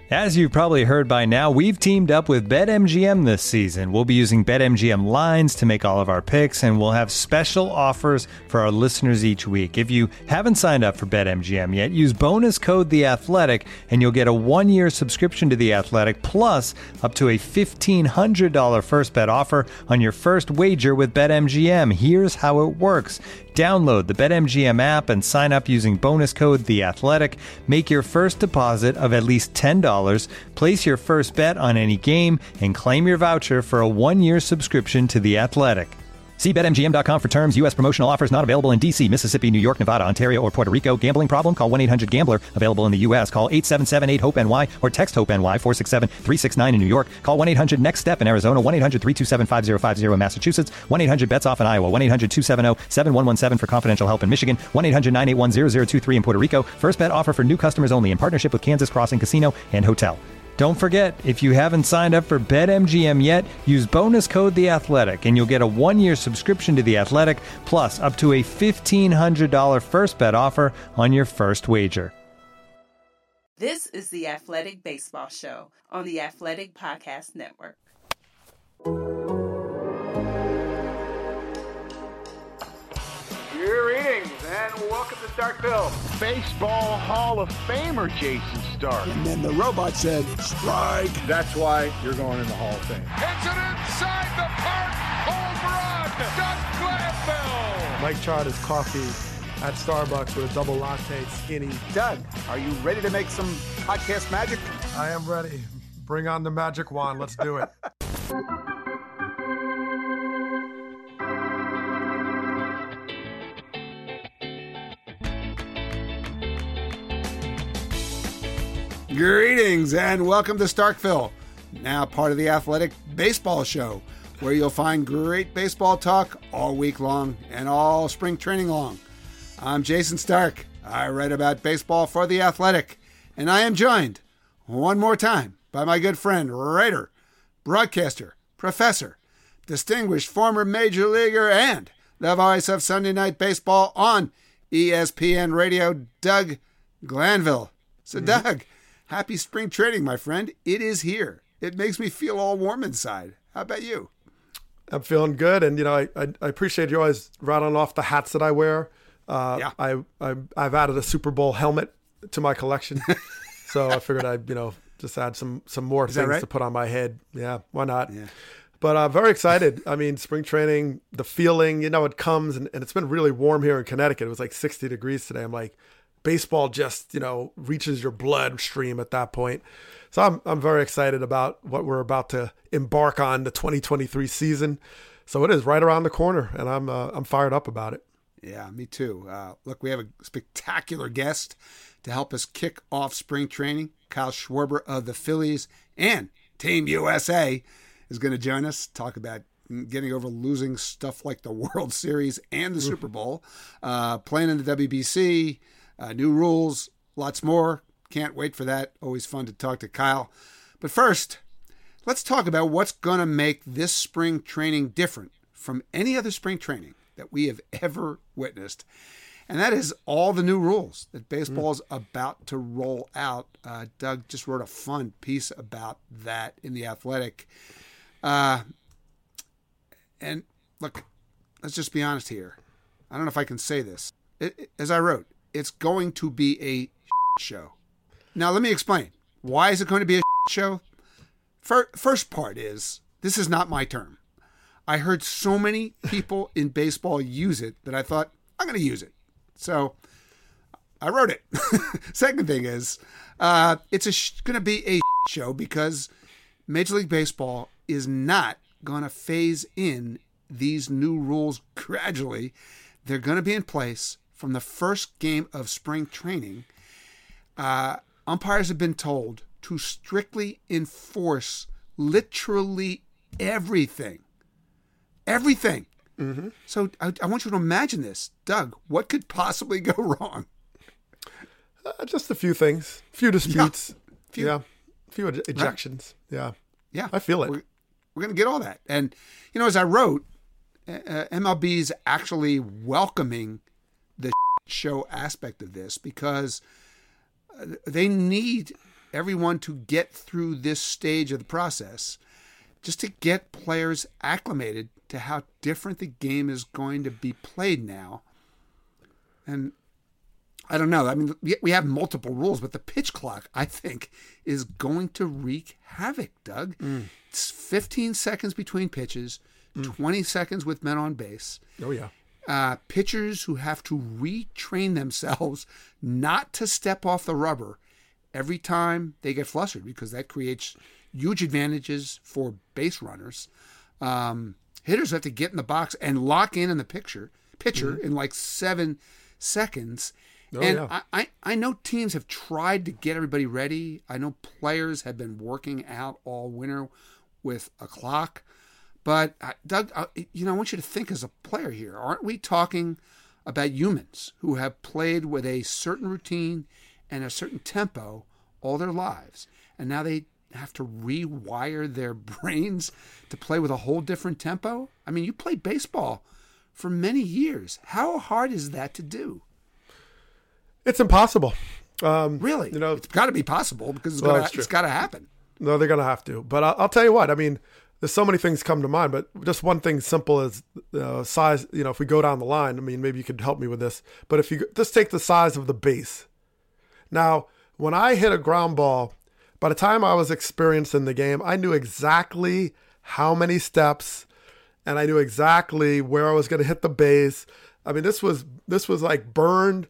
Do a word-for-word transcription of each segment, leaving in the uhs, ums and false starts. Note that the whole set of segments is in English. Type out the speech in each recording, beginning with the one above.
As you've probably heard by now, we've teamed up with BetMGM this season. We'll be using BetMGM lines to make all of our picks, and we'll have special offers for our listeners each week. If you haven't signed up for BetMGM yet, use bonus code The Athletic, and you'll get a one-year subscription to The Athletic, plus up to a fifteen hundred dollars first bet offer on your first wager with BetMGM. Here's how it works. Download the BetMGM app and sign up using bonus code The Athletic. Make your first deposit of at least ten dollars. Place your first bet on any game and claim your voucher for a one-year subscription to The Athletic. See Bet M G M dot com for terms. U S promotional offers not available in D C, Mississippi, New York, Nevada, Ontario, or Puerto Rico. Gambling problem? Call one eight hundred gambler. Available in the U S. Call eight seven seven eight hope N Y or text HOPE-NY four six seven three six nine in New York. Call one eight hundred next step in Arizona. one eight hundred three two seven five zero five zero in Massachusetts. one eight hundred bets off in Iowa. one eight hundred two seven zero seven one one seven for confidential help in Michigan. one eight hundred nine eight one zero zero two three in Puerto Rico. First bet offer for new customers only in partnership with Kansas Crossing Casino and Hotel. Don't forget, if you haven't signed up for BetMGM yet, use bonus code The Athletic, and you'll get a one-year subscription to The Athletic, plus up to a fifteen hundred dollars first bet offer on your first wager. This is the Athletic Baseball Show on the Athletic Podcast Network. Greetings and welcome to Starkville. Baseball Hall of Famer Jason Stark. And then the robot said, strike. That's why you're going in the Hall of Fame. It's an inside the park home run. Doug Glanville. Mike tried his coffee at Starbucks with a double latte skinny. Doug, are you ready to make some podcast magic? I am ready. Bring on the magic wand. Let's do it. Greetings and welcome to Starkville, now part of the Athletic Baseball Show, where you'll find great baseball talk all week long and all spring training long. I'm Jason Stark. I write about baseball for The Athletic, and I am joined one more time by my good friend, writer, broadcaster, professor, distinguished former major leaguer, and the voice of Sunday Night Baseball on E S P N Radio, Doug Glanville. So, mm-hmm. Doug, happy spring training, my friend. It is here. It makes me feel all warm inside. How about you? I'm feeling good, and you know, I I, I appreciate you always rattling off the hats that I wear. Uh, yeah. I, I I've added a Super Bowl helmet to my collection, so I figured I'd you know just add some some more is things right? to put on my head. Yeah, why not? Yeah. But I'm uh, very excited. I mean, spring training, the feeling, you know, it comes, and, and it's been really warm here in Connecticut. It was like sixty degrees today. I'm like, baseball just, you know, reaches your bloodstream at that point. So I'm I'm very excited about what we're about to embark on, the twenty twenty-three season. So it is right around the corner, and I'm uh, I'm fired up about it. Yeah, me too. Uh, look, we have a spectacular guest to help us kick off spring training. Kyle Schwarber of the Phillies and Team U S A is going to join us, talk about getting over losing stuff like the World Series and the Super Bowl, uh, playing in the W B C, uh, new rules, lots more. Can't wait for that. Always fun to talk to Kyle. But first, let's talk about what's going to make this spring training different from any other spring training that we have ever witnessed. And that is all the new rules that baseball is mm. about to roll out. Uh, Doug just wrote a fun piece about that in The Athletic. Uh, and look, let's just be honest here. I don't know if I can say this. It, it, as I wrote, it's going to be a show. Now, let me explain. Why is it going to be a show? First part is, this is not my term. I heard so many people in baseball use it that I thought, I'm going to use it. So I wrote it. Second thing is, uh, it's a sh- going to be a show because Major League Baseball is not going to phase in these new rules gradually. They're going to be in place from the first game of spring training. Uh, umpires have been told to strictly enforce literally everything. Everything. Mm-hmm. So I, I want you to imagine this. Doug, what could possibly go wrong? Uh, just a few things. A few disputes. Yeah. Few, yeah. A few ejections. Right. Yeah. Yeah. I feel it. We're, we're going to get all that. And, you know, as I wrote, uh, M L B is actually welcoming the show aspect of this because they need everyone to get through this stage of the process, just to get players acclimated to how different the game is going to be played now. And I don't know. I mean, we have multiple rules, but the pitch clock, I think, is going to wreak havoc, Doug. Mm. It's fifteen seconds between pitches, mm. twenty seconds with men on base. Oh, yeah. Uh, pitchers who have to retrain themselves not to step off the rubber every time they get flustered, because that creates huge advantages for base runners. Um, hitters have to get in the box and lock in in the picture, pitcher mm-hmm. in like seven seconds. Oh, and yeah. I, I, I know teams have tried to get everybody ready. I know players have been working out all winter with a clock. But, uh, Doug, uh, you know, I want you to think as a player here. Aren't we talking about humans who have played with a certain routine and a certain tempo all their lives, and now they have to rewire their brains to play with a whole different tempo? I mean, you played baseball for many years. How hard is that to do? It's impossible. Um, really? You know, it's got to be possible, because it's, well, gonna, it's got to happen. No, they're going to have to. But I'll, I'll tell you what. I mean, there's so many things come to mind, but just one thing simple as uh, size. You know, if we go down the line, I mean, maybe you could help me with this. But if you just take the size of the base. Now, when I hit a ground ball, by the time I was experienced in the game, I knew exactly how many steps, and I knew exactly where I was going to hit the base. I mean, this was this was like burned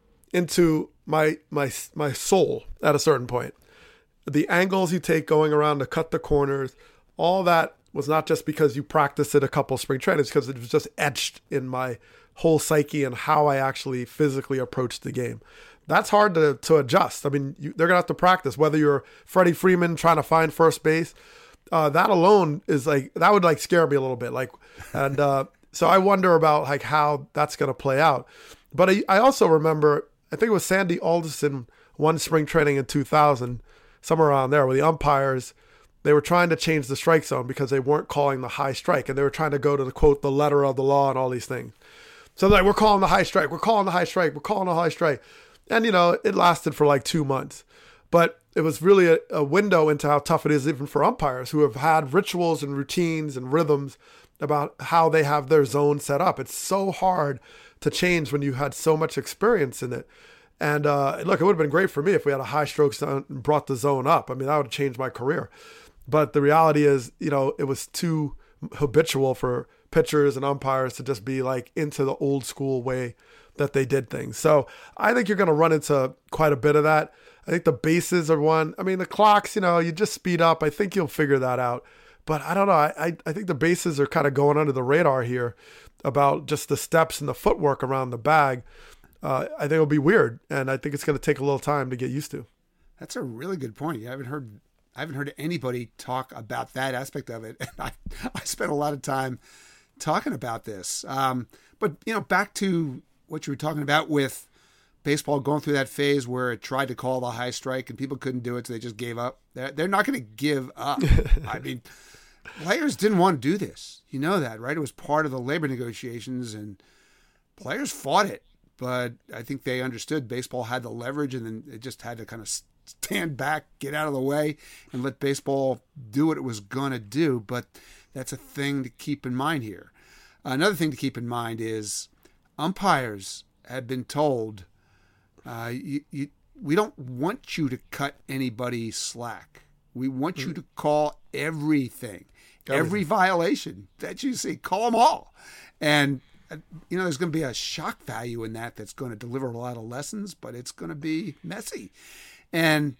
into my my my soul at a certain point. The angles you take going around to cut the corners, all that was not just because you practiced it a couple of spring trainings, because it was just etched in my whole psyche and how I actually physically approached the game. That's hard to, to adjust. I mean, you, they're going to have to practice, whether you're Freddie Freeman trying to find first base. Uh, that alone is like, that would like scare me a little bit. Like, and uh, so I wonder about like how that's going to play out. But I, I also remember, I think it was Sandy Alderson, one spring training in two thousand, somewhere around there, where the umpires, they were trying to change the strike zone because they weren't calling the high strike, and they were trying to go to the quote, the letter of the law and all these things. So they're like, we're calling the high strike, we're calling the high strike, we're calling the high strike. And, you know, it lasted for like two months. But it was really a, a window into how tough it is even for umpires who have had rituals and routines and rhythms about how they have their zone set up. It's so hard to change when you had so much experience in it. And uh, look, it would have been great for me if we had a high stroke zone and brought the zone up. I mean, that would have changed my career. But the reality is, you know, it was too habitual for pitchers and umpires to just be like into the old school way that they did things. So I think you're going to run into quite a bit of that. I think the bases are one. I mean, the clocks, you know, you just speed up. I think you'll figure that out. But I don't know. I, I think the bases are kind of going under the radar here about just the steps and the footwork around the bag. Uh, I think it'll be weird, and I think it's going to take a little time to get used to. That's a really good point. I haven't heard I haven't heard anybody talk about that aspect of it, and I I spent a lot of time talking about this. Um, but you know, back to what you were talking about with baseball going through that phase where it tried to call the high strike and people couldn't do it, so they just gave up. They're, they're not going to give up. I mean, players didn't want to do this. You know that, right? It was part of the labor negotiations, and players fought it. But I think they understood baseball had the leverage, and then it just had to kind of stand back, get out of the way, and let baseball do what it was going to do. But that's a thing to keep in mind here. Another thing to keep in mind is umpires have been told, uh, you, you, we don't want you to cut anybody slack. We want mm-hmm. you to call everything, everything, every violation that you see, call them all. And you know, there's going to be a shock value in that that's going to deliver a lot of lessons, but it's going to be messy. And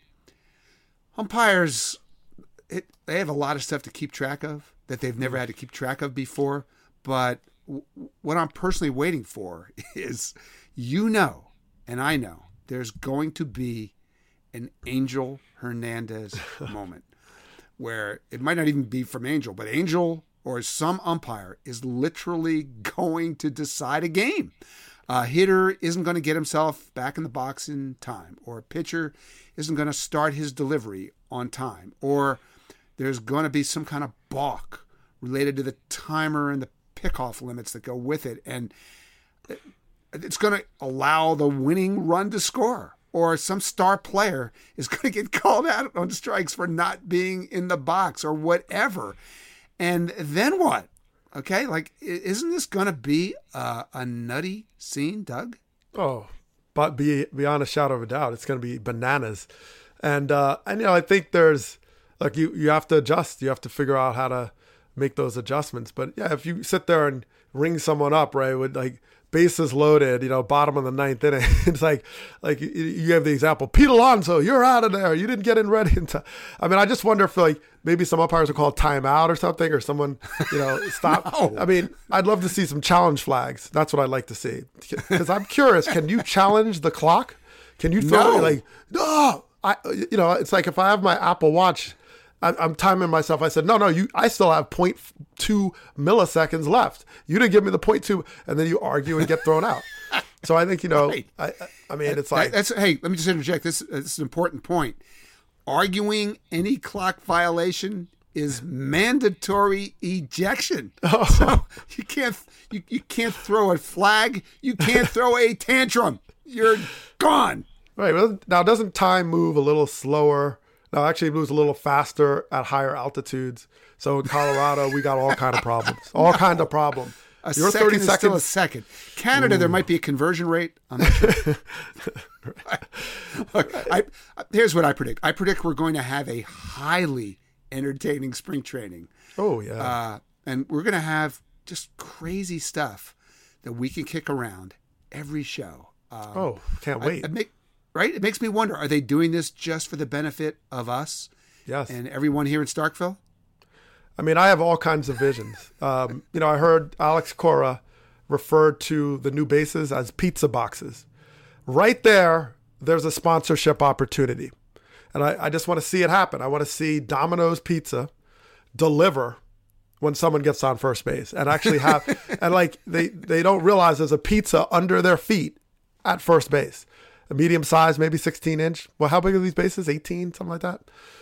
umpires, it, they have a lot of stuff to keep track of that they've never had to keep track of before. But w- what I'm personally waiting for is, you know, and I know, there's going to be an Angel Hernandez moment where it might not even be from Angel, but Angel or some umpire is literally going to decide a game. A hitter isn't going to get himself back in the box in time, or a pitcher isn't going to start his delivery on time, or there's going to be some kind of balk related to the timer and the pickoff limits that go with it, and it's going to allow the winning run to score. or some star player is going to get called out on strikes for not being in the box or whatever. And then what? Okay, like, isn't this going to be a, a nutty scene, Doug? Oh, but be, beyond a shadow of a doubt, it's going to be bananas. And, uh, and you know, I think there's, like, you, you have to adjust. You have to figure out how to make those adjustments. But, yeah, if you sit there and ring someone up, right, with, like, bases loaded, you know, bottom of the ninth inning. It's like, like you have the example, Pete Alonso, you're out of there. You didn't get in ready in time. I mean, I just wonder if like maybe some umpires will call timeout or something, or someone, you know, stop. no. I mean, I'd love to see some challenge flags. That's what I'd like to see. Because I'm curious, can you challenge the clock? Can you throw no. it like, no, I, you know, it's like if I have my Apple Watch, I'm timing myself. I said, no, no, you. I still have zero point two milliseconds left. You didn't give me the zero point two, and then you argue and get thrown out. So I think, you know, right. I, I mean, it's like. That's, hey, let me just interject. This, this is an important point. Arguing any clock violation is mandatory ejection. Oh. So you can't, you, you can't throw a flag. You can't throw a tantrum. You're gone. Right. Well, now, doesn't time move a little slower? No, actually, it moves a little faster at higher altitudes. So in Colorado, we got all kind of problems. All no. kind of problems. A Your second thirty is seconds. Still a second. Canada, Ooh. There might be a conversion rate. I'm not sure. Look, I, here's what I predict. I predict we're going to have a highly entertaining spring training. Oh, yeah. Uh, and we're going to have just crazy stuff that we can kick around every show. Um, oh, can't wait. I, I make, Right? It makes me wonder, are they doing this just for the benefit of us? Yes. And everyone here in Starkville? I mean, I have all kinds of visions. Um, you know, I heard Alex Cora referred to the new bases as pizza boxes. Right there, there's a sponsorship opportunity. And I, I just want to see it happen. I want to see Domino's Pizza deliver when someone gets on first base and actually have, and like they, they don't realize there's a pizza under their feet at first base. A medium size, maybe sixteen inch. Well, how big are these bases? eighteen, something like that?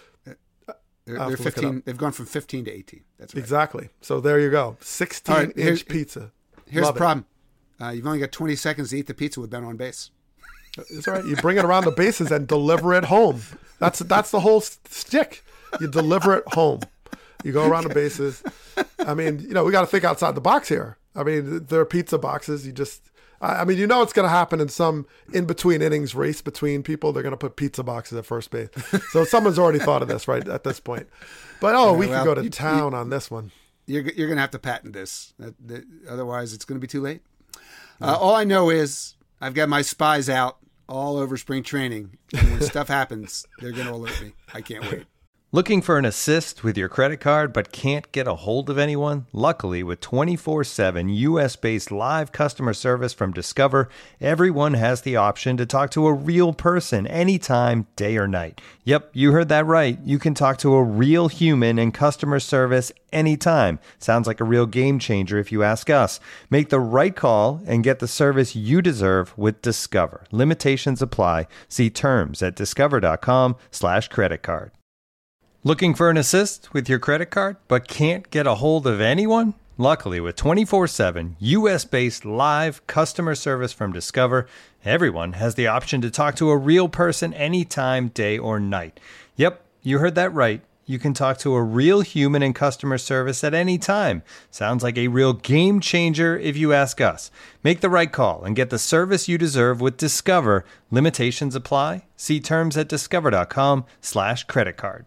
They're, they're fifteen. They've gone from fifteen to eighteen. That's right. Exactly. So there you go. sixteen right, inch pizza. Here's Love the problem. Uh, you've only got twenty seconds to eat the pizza with Ben on base. It's all right. You bring it around the bases and deliver it home. That's that's the whole stick. You deliver it home. You go around the bases. I mean, you know, we got to think outside the box here. I mean, there are pizza boxes. You just... I mean, you know it's going to happen in some in-between innings race between people. They're going to put pizza boxes at first base. So someone's already thought of this right at this point. But, oh, yeah, we well, can go to you, town you, on this one. You're, you're going to have to patent this. That, that, otherwise, it's going to be too late. Uh, all I know is I've got my spies out all over spring training. And when stuff happens, they're going to alert me. I can't wait. Looking for an assist with your credit card but can't get a hold of anyone? Luckily, with twenty-four seven U S-based live customer service from Discover, everyone has the option to talk to a real person anytime, day or night. Yep, you heard that right. You can talk to a real human in customer service anytime. Sounds like a real game changer if you ask us. Make the right call and get the service you deserve with Discover. Limitations apply. See terms at discover.com slash credit card. Looking for an assist with your credit card, but can't get a hold of anyone? Luckily, with twenty-four seven U S-based live customer service from Discover, everyone has the option to talk to a real person anytime, day or night. Yep, you heard that right. You can talk to a real human in customer service at any time. Sounds like a real game changer if you ask us. Make the right call and get the service you deserve with Discover. Limitations apply. See terms at discover.com slash credit card.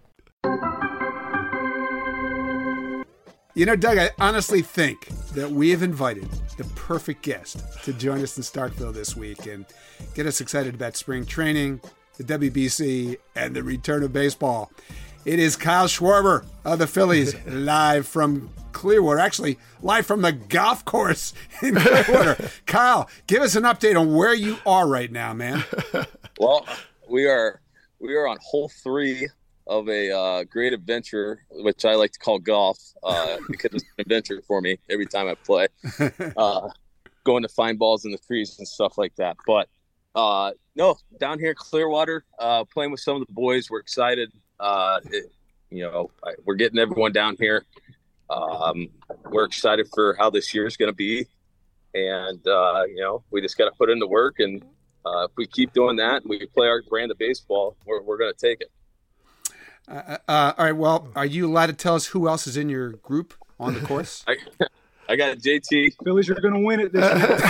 You know, Doug, I honestly think that we have invited the perfect guest to join us in Starkville this week and get us excited about spring training, the W B C, and the return of baseball. It is Kyle Schwarber of the Phillies, live from Clearwater, actually live from the golf course in Clearwater. Kyle, give us an update on where you are right now, man. Well, we are we are on hole three of a uh, great adventure, which I like to call golf, uh, because it's an adventure for me every time I play. Uh, going to find balls in the trees and stuff like that. But uh, no, down here in Clearwater, uh, playing with some of the boys. We're excited. Uh, it, you know, I, we're getting everyone down here. Um, we're excited for how this year is going to be. And, uh, you know, we just got to put in the work and uh, if we keep doing that and we play our brand of baseball, we're we're going to take it. Uh, uh, all right. Well, are you allowed to tell us who else is in your group on the course? I, I got J T. Phillies are going to win it this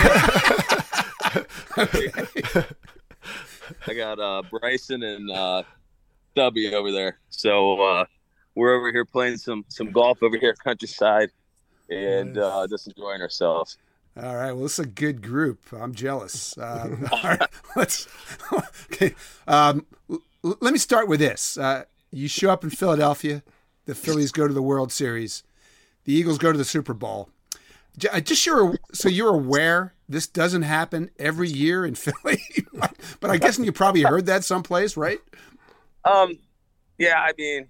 year. I got uh, Bryson and uh, W over there. So uh, we're over here playing some some golf over here countryside and uh, just enjoying ourselves. All right. Well, this is a good group. I'm jealous. Um, all right. Let's. Okay. Um, l- let me start with this. Uh, you show up in Philadelphia. The Phillies go to the World Series. The Eagles go to the Super Bowl. Just sure, so you're aware this doesn't happen every year in Philly, but I guess you probably heard that someplace, right? Um, yeah, I mean,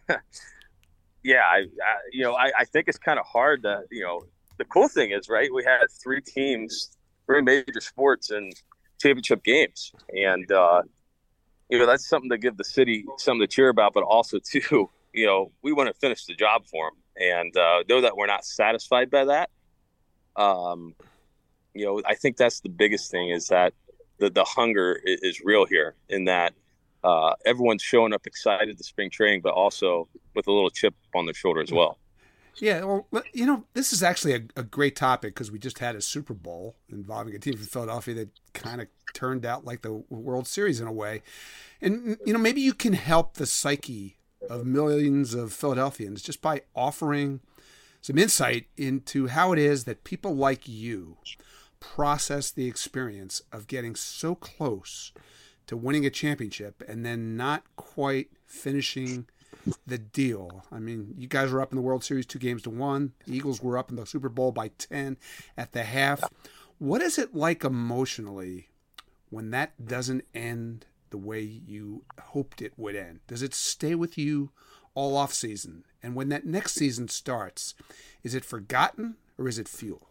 yeah, I, I you know, I, I think it's kind of hard to, you know, the cool thing is, right, we had three teams, three major sports and championship games, and uh, you know, that's something to give the city something to cheer about, but also too, you know, we want to finish the job for them, and uh, know that we're not satisfied by that. Um, you know, I think that's the biggest thing is that the, the hunger is, is real here in that uh, everyone's showing up excited to spring training, but also with a little chip on their shoulder as well. Yeah, well, you know, this is actually a, a great topic because we just had a Super Bowl involving a team from Philadelphia that kind of turned out like the World Series in a way. And, you know, maybe you can help the psyche of millions of Philadelphians just by offering some insight into how it is that people like you process the experience of getting so close to winning a championship and then not quite finishing the deal. I mean, you guys were up in the World Series two games to one. The Eagles were up in the Super Bowl by ten at the half. What is it like emotionally when that doesn't end the way you hoped it would end? Does it stay with you all off season? And when that next season starts, is it forgotten or is it fuel?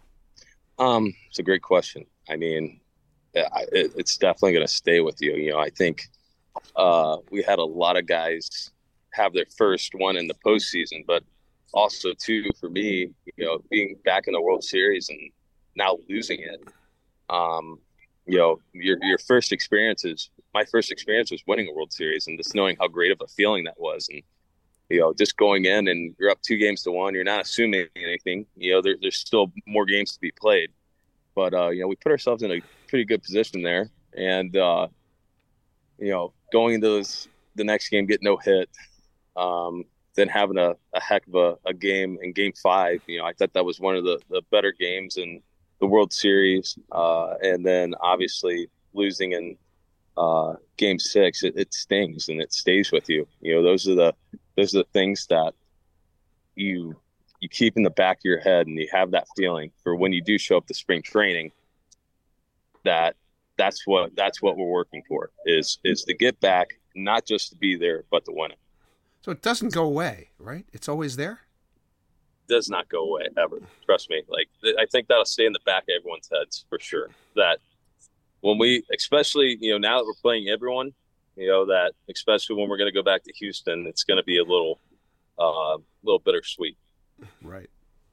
Um, it's a great question. I mean, it, it's definitely going to stay with you. You know, I think uh, we had a lot of guys have their first one in the postseason, but also too, for me, you know, being back in the World Series and now losing it, um, you know, your, your first experience is, my first experience was winning a World Series and just knowing how great of a feeling that was. And, you know, just going in and you're up two games to one, you're not assuming anything, you know, there, there's still more games to be played, but, uh, you know, we put ourselves in a pretty good position there. And, uh, you know, going into those, the next game, get no hit, um, then having a, a heck of a, a game in game five, you know, I thought that was one of the, the better games in the World Series. Uh, and then obviously losing in uh, game six, it, it stings and it stays with you. You know, those are the, those are the things that you, you keep in the back of your head and you have that feeling for when you do show up to spring training, that that's what, that's what we're working for is, is to get back, not just to be there, but to win it. So it doesn't go away, right? It's always there? Does not go away ever. Trust me. Like, I think that'll stay in the back of everyone's heads for sure. That when we, especially, you know, now that we're playing everyone, you know, that especially when we're going to go back to Houston, it's going to be a little, uh, little bittersweet. Right.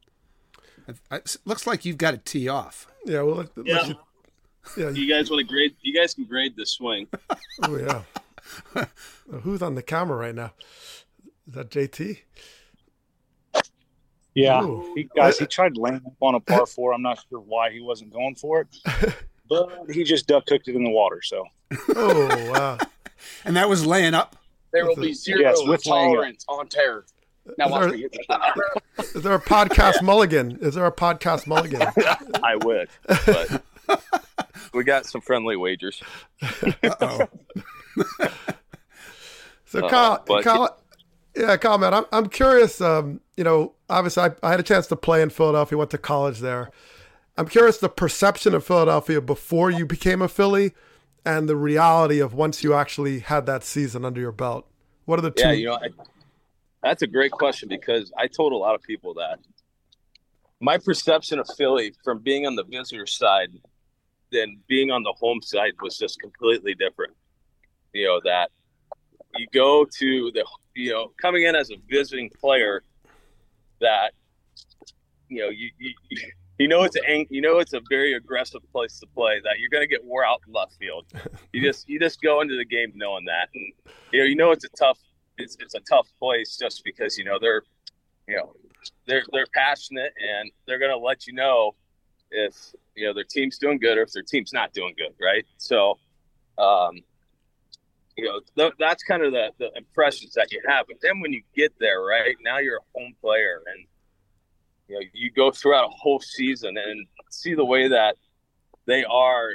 It looks like you've got to tee off. Yeah. Well, let, yeah. Let you, yeah. You guys want to grade? You guys can grade the swing. Oh yeah. Who's on the camera right now? Is that J T? Yeah, he, guys, he tried laying up on a par four. I'm not sure why he wasn't going for it, but he just duck cooked it in the water. So, oh wow! And that was laying up. There will be zero yes, with tolerance on terror. Now, watch me hit the Is there a podcast mulligan? Is there a podcast mulligan? I would, but we got some friendly wagers. Uh-oh. So, Uh, Kyle, but- Kyle, yeah, Kyle, man, I'm I'm curious. Um, you know, obviously, I, I had a chance to play in Philadelphia. Went to college there. I'm curious the perception of Philadelphia before you became a Philly, and the reality of once you actually had that season under your belt. What are the two? Yeah, you know, I, that's a great question because I told a lot of people that my perception of Philly from being on the visitor side than being on the home side was just completely different. You know, that you go to the, you know, coming in as a visiting player that, you know, you, you, you know it's a you know it's a very aggressive place to play. That you're going to get wore out in left field. You just you just go into the game knowing that, and you know you know it's a tough it's it's a tough place just because you know they're you know they're they're passionate and they're going to let you know if you know their team's doing good or if their team's not doing good, right? So, um, you know th- that's kind of the the impressions that you have. But then when you get there, right now you're a home player and. You know, you go throughout a whole season and see the way that they are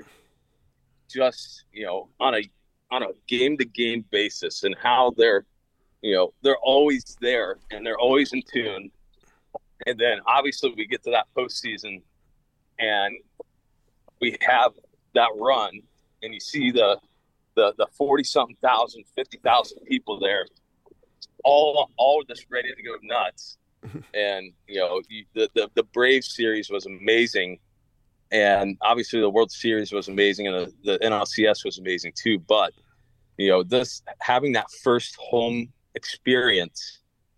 just, you know, on a on a game to game basis and how they're, you know, they're always there and they're always in tune. And then obviously we get to that postseason and we have that run and you see the the the forty something thousand, fifty thousand people there, all all just ready to go nuts. And you know you, the, the the Braves series was amazing, and obviously the World Series was amazing, and the, the N L C S was amazing too. But you know, this having that first home experience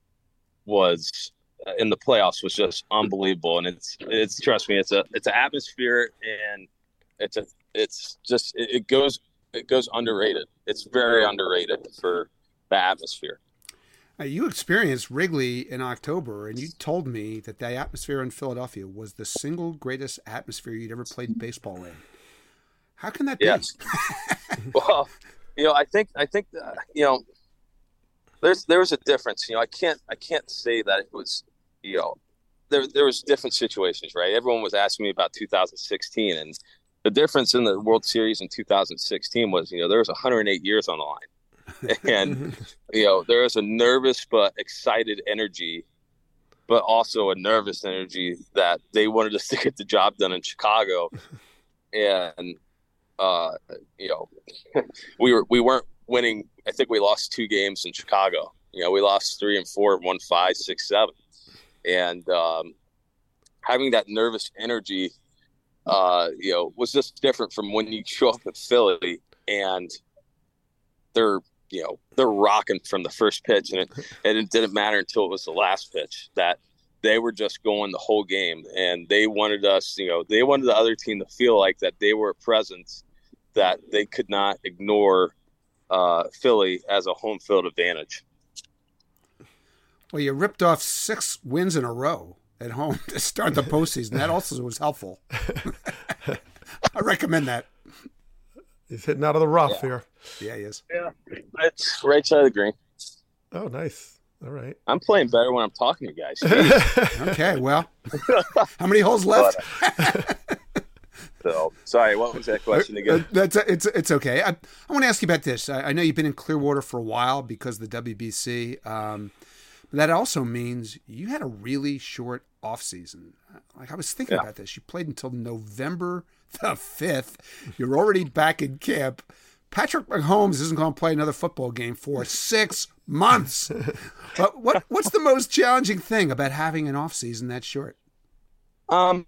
was uh, in the playoffs was just unbelievable, and it's it's trust me, it's a it's an atmosphere, and it's a it's just it, it goes it goes underrated. It's very underrated for the atmosphere. Uh, you experienced Wrigley in October, and you told me that the atmosphere in Philadelphia was the single greatest atmosphere you'd ever played baseball in. How can that yes. be? Well, you know, I think I think uh, you know, there's there was a difference. You know, I can't I can't say that it was you know, there there was different situations, right? Everyone was asking me about two thousand sixteen, and the difference in the World Series in two thousand sixteen was you know there was one hundred eight years on the line. And you know there is a nervous but excited energy, but also a nervous energy that they wanted us to get the job done in Chicago. And uh, you know we were we weren't winning. I think we lost two games in Chicago. You know we lost three and four, won five, six, seven, and um, having that nervous energy, uh, you know, was just different from when you show up at Philly and they're. You know, they're rocking from the first pitch, and it, and it didn't matter until it was the last pitch that they were just going the whole game, and they wanted us, you know, they wanted the other team to feel like that they were a presence, that they could not ignore uh, Philly as a home field advantage. Well, you ripped off six wins in a row at home to start the postseason. That also was helpful. I recommend that. He's hitting out of the rough yeah. here. Yeah, he is. Yeah, it's right side of the green. Oh, nice. All right. I'm playing better when I'm talking to you guys. Okay, well, how many holes left? So, sorry, what was that question again? Uh, that's it's it's okay. I, I want to ask you about this. I, I know you've been in Clearwater for a while because of the W B C. Um, but that also means you had a really short off season. Like I was thinking yeah. about this. You played until November the fifth. You're already back in camp. Patrick Mahomes isn't going to play another football game for six months. But what what's the most challenging thing about having an off season that short? Um.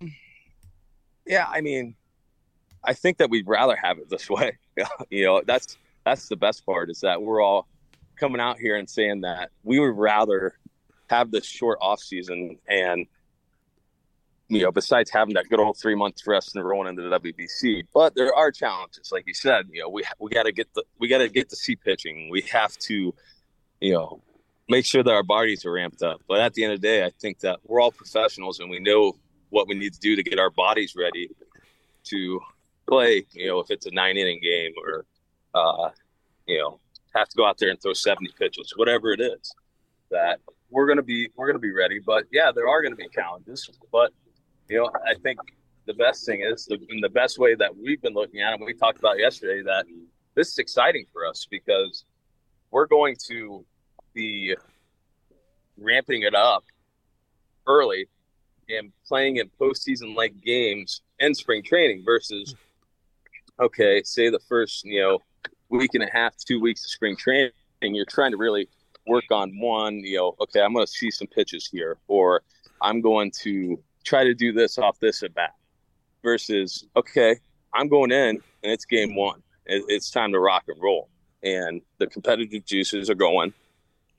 Yeah, I mean, I think that we'd rather have it this way. You know, that's that's the best part is that we're all coming out here and saying that we would rather have this short off season and, you know, besides having that good old three months rest and rolling into the W B C. But there are challenges, like you said. You know, we we got to get the we got to get to see pitching. We have to, you know, make sure that our bodies are ramped up. But at the end of the day, I think that we're all professionals and we know what we need to do to get our bodies ready to play, you know, if it's a nine inning game or, uh, you know, have to go out there and throw seventy pitches, whatever it is, that we're going to be, we're going to be ready. But yeah, there are going to be challenges, but you know, I think the best thing is the, in the best way that we've been looking at it, we talked about yesterday, that this is exciting for us because we're going to be ramping it up early and playing in postseason like games and spring training versus, okay, say the first, you know, week and a half, two weeks of spring training, you're trying to really work on one, you know, okay, I'm going to see some pitches here, or I'm going to try to do this off this at bat versus, okay, I'm going in and it's game one. It, it's time to rock and roll. And the competitive juices are going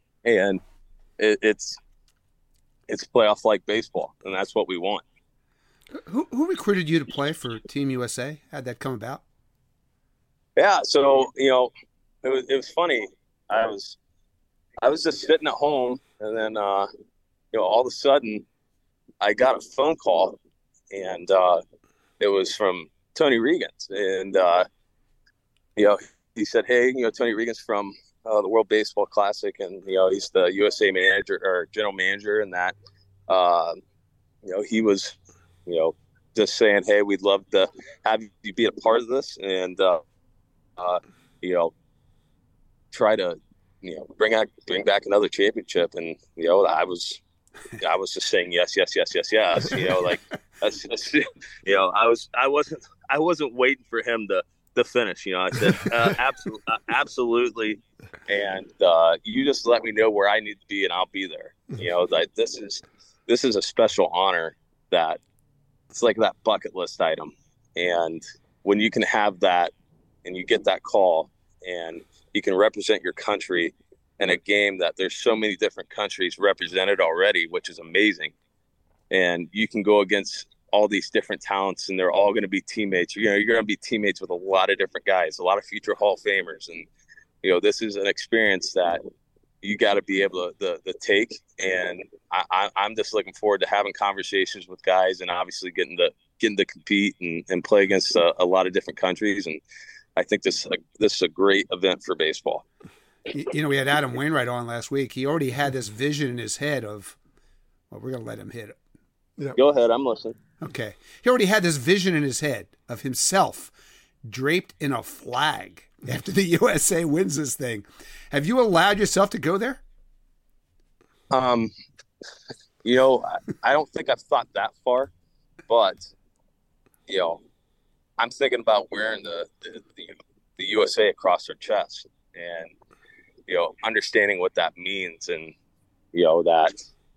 and it, it's, it's playoff like baseball, and that's what we want. Who who recruited you to play for Team U S A? How'd that come about? Yeah, so you know, it was it was funny. I was I was just sitting at home, and then uh, you know, all of a sudden, I got a phone call, and uh, it was from Tony Regans, and uh, you know, he said, "Hey, you know, Tony Regans from uh, the World Baseball Classic, and you know, he's the U S A manager or general manager, and that, uh, you know, he was, you know, just saying, hey, we'd love to have you be a part of this, and uh, uh, you know, try to, you know, bring back bring back another championship." And you know, I was, I was just saying yes, yes, yes, yes, yes. You know, like that's, that's, you know, I was, I wasn't, I wasn't waiting for him to. The finish, you know, I said, uh, absolutely, uh, absolutely. And uh, you just let me know where I need to be and I'll be there. You know, like this is, this is a special honor that it's like that bucket list item. And when you can have that and you get that call and you can represent your country in a game that there's so many different countries represented already, which is amazing. And you can go against all these different talents and they're all going to be teammates. You know, you're going to be teammates with a lot of different guys, a lot of future Hall of Famers. And, you know, this is an experience that you got to be able to, to, to take. And I, I'm just looking forward to having conversations with guys and obviously getting to, getting to compete and, and play against a, a lot of different countries. And I think this, this is a great event for baseball. You know, we had Adam Wainwright on last week. He already had this vision in his head of, well, we're going to let him hit it. Yeah. Go ahead. I'm listening. Okay. He already had this vision in his head of himself draped in a flag after the U S A wins this thing. Have you allowed yourself to go there? Um, you know, I, I don't think I've thought that far, but, you know, I'm thinking about wearing the, the, the, the U S A across our chest and, you know, understanding what that means. And, you know, that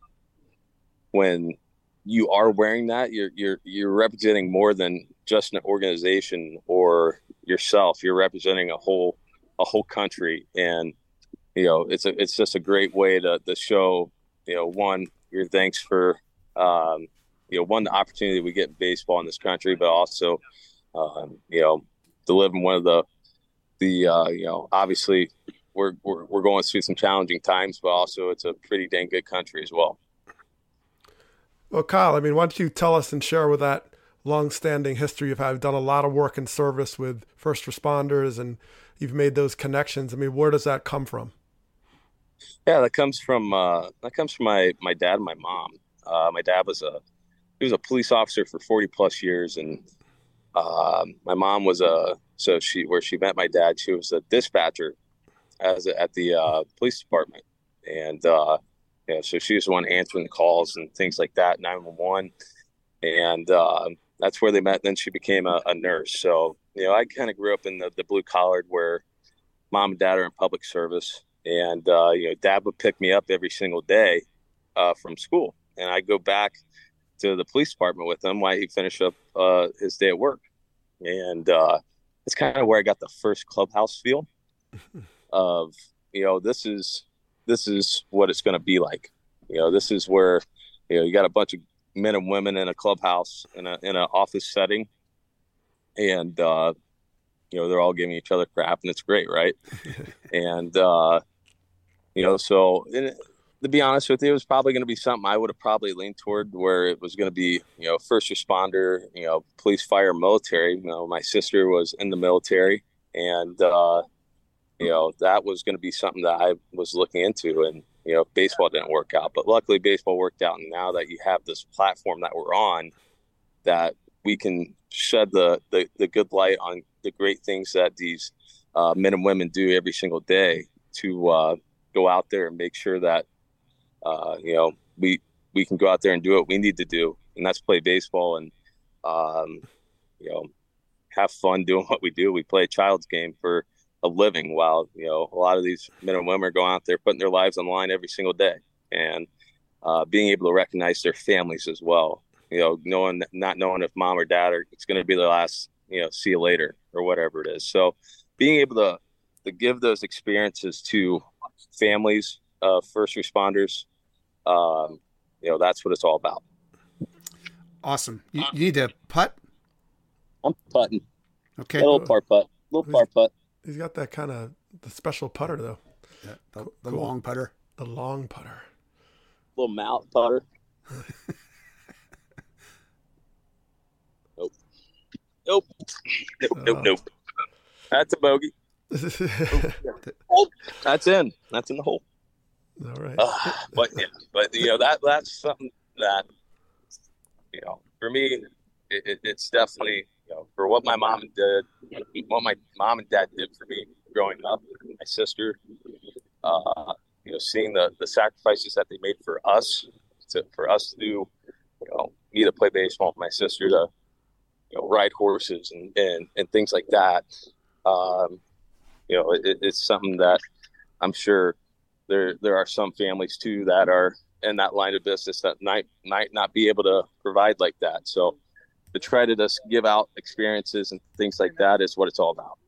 when you are wearing that, you're you're you're representing more than just an organization or yourself. You're representing a whole a whole country, and you know it's a it's just a great way to to show, you know, one, your thanks for um, you know one the opportunity we get in baseball in this country, but also um, you know to live in one of the the uh, you know obviously we're, we're we're going through some challenging times, but also it's a pretty dang good country as well. Well, Kyle, I mean, why don't you tell us and share with that long-standing history you've had, done a lot of work in service with first responders, and you've made those connections. I mean, where does that come from? Yeah, that comes from uh, that comes from my my dad and my mom. Uh, my dad was a he was a police officer for forty plus years, and uh, my mom was a so she where she met my dad. She was a dispatcher as a, at the uh, police department, and. Uh, Yeah, so she was the one answering the calls and things like that, nine one one. And uh, that's where they met. Then she became a, a nurse. So, you know, I kind of grew up in the, the blue collared where mom and dad are in public service. And, uh, you know, dad would pick me up every single day uh, from school. And I'd go back to the police department with him while he finished up uh, his day at work. And uh, it's kind of where I got the first clubhouse feel of, you know, this is – this is what it's going to be like. You know, this is where, you know, you got a bunch of men and women in a clubhouse in a, in an office setting. And, uh, you know, they're all giving each other crap and it's great. Right. and, uh, you know, so and to be honest with you, it was probably going to be something I would have probably leaned toward where it was going to be, you know, first responder, you know, police, fire, military. You know, my sister was in the military and, uh, you know, that was going to be something that I was looking into, and, you know, baseball didn't work out, but luckily baseball worked out. And now that you have this platform that we're on, that we can shed the, the, the good light on the great things that these uh, men and women do every single day to uh, go out there and make sure that, uh, you know, we, we can go out there and do what we need to do. And that's play baseball and, um, you know, have fun doing what we do. We play a child's game for a living, while, you know, a lot of these men and women are going out there putting their lives on the line every single day, and uh, being able to recognize their families as well. You know, knowing, not knowing if mom or dad are, it's going to be the last, you know, see you later or whatever it is. So being able to, to give those experiences to families, uh, first responders, um, you know, that's what it's all about. Awesome. You, you need to putt? I'm putting. Okay. A little par putt. A little par putt. He's got that kind of the special putter though. Yeah, the, the Cool. long putter. The long putter. Little mouth putter. Nope. Nope. Nope. Nope. Uh, Nope. That's a bogey. Oh, that's in. That's in the hole. All right. Uh, but yeah, but you know that that's something that you know for me, it, it, it's definitely you know for what my mom did, what my mom and dad did for me growing up, my sister, uh, you know, seeing the the sacrifices that they made for us, to for us to do, you know, me to play baseball, my sister to you know ride horses and and, and things like that. Um, you know, it, it's something that I'm sure there there are some families too that are in that line of business that might might not be able to provide like that. So to try to just give out experiences and things like that is what it's all about.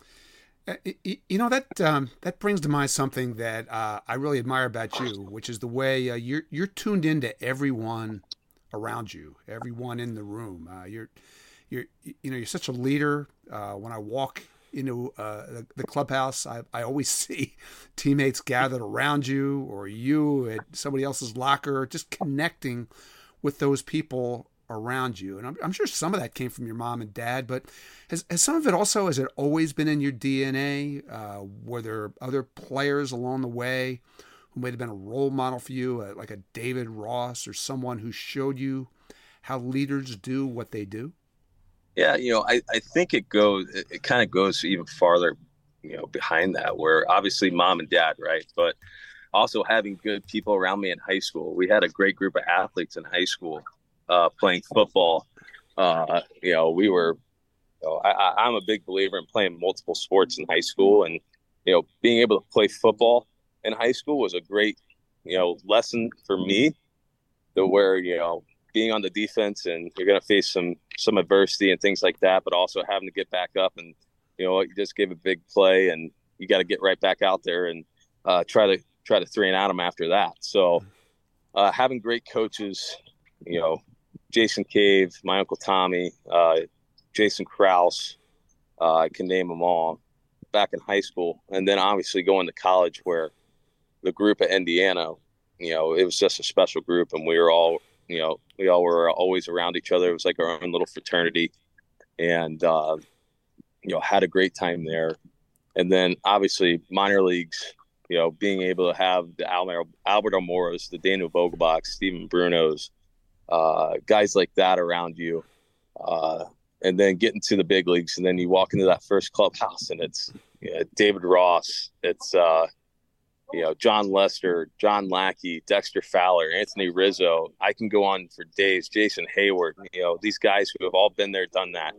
Uh, You know, that um, that brings to mind something that uh, I really admire about you, which is the way uh, you're you're tuned into everyone around you, everyone in the room. Uh, you're you're you know you're such a leader. Uh, when I walk into uh, the, the clubhouse, I, I always see teammates gathered around you, or you at somebody else's locker, just connecting with those people around you. And I'm, I'm sure some of that came from your mom and dad, but has, has some of it also, has it always been in your D N A? Uh, were there other players along the way who might have been a role model for you, uh, like a David Ross or someone who showed you how leaders do what they do? Yeah, you know, I, I think it goes, it, it kind of goes even farther, you know, behind that, where obviously mom and dad, right? But also having good people around me in high school. We had a great group of athletes in high school uh, playing football. Uh, you know, we were, you know, I, I'm a big believer in playing multiple sports in high school. And, you know, being able to play football in high school was a great, you know, lesson for me, to where, you know, being on the defense and you're going to face some some adversity and things like that, but also having to get back up and, you know, you just give a big play and you got to get right back out there and uh, try to try to three and out them after that. So uh, having great coaches, you know, Jason Cave, my Uncle Tommy, uh, Jason Krause, uh, I can name them all, back in high school. And then obviously going to college, where the group at Indiana, you know, it was just a special group, and we were all, you know, we all were always around each other. It was like our own little fraternity, and, uh, you know, had a great time there. And then obviously minor leagues, you know, being able to have the Albert, Albert Almoras, the Daniel Vogelbachs, Stephen Brunos, uh, guys like that around you. Uh, and then getting to the big leagues, and then you walk into that first clubhouse and it's, you know, David Ross, it's, uh, you know, John Lester, John Lackey, Dexter Fowler, Anthony Rizzo. I can go on for days. Jason Hayward, you know, these guys who have all been there, done that,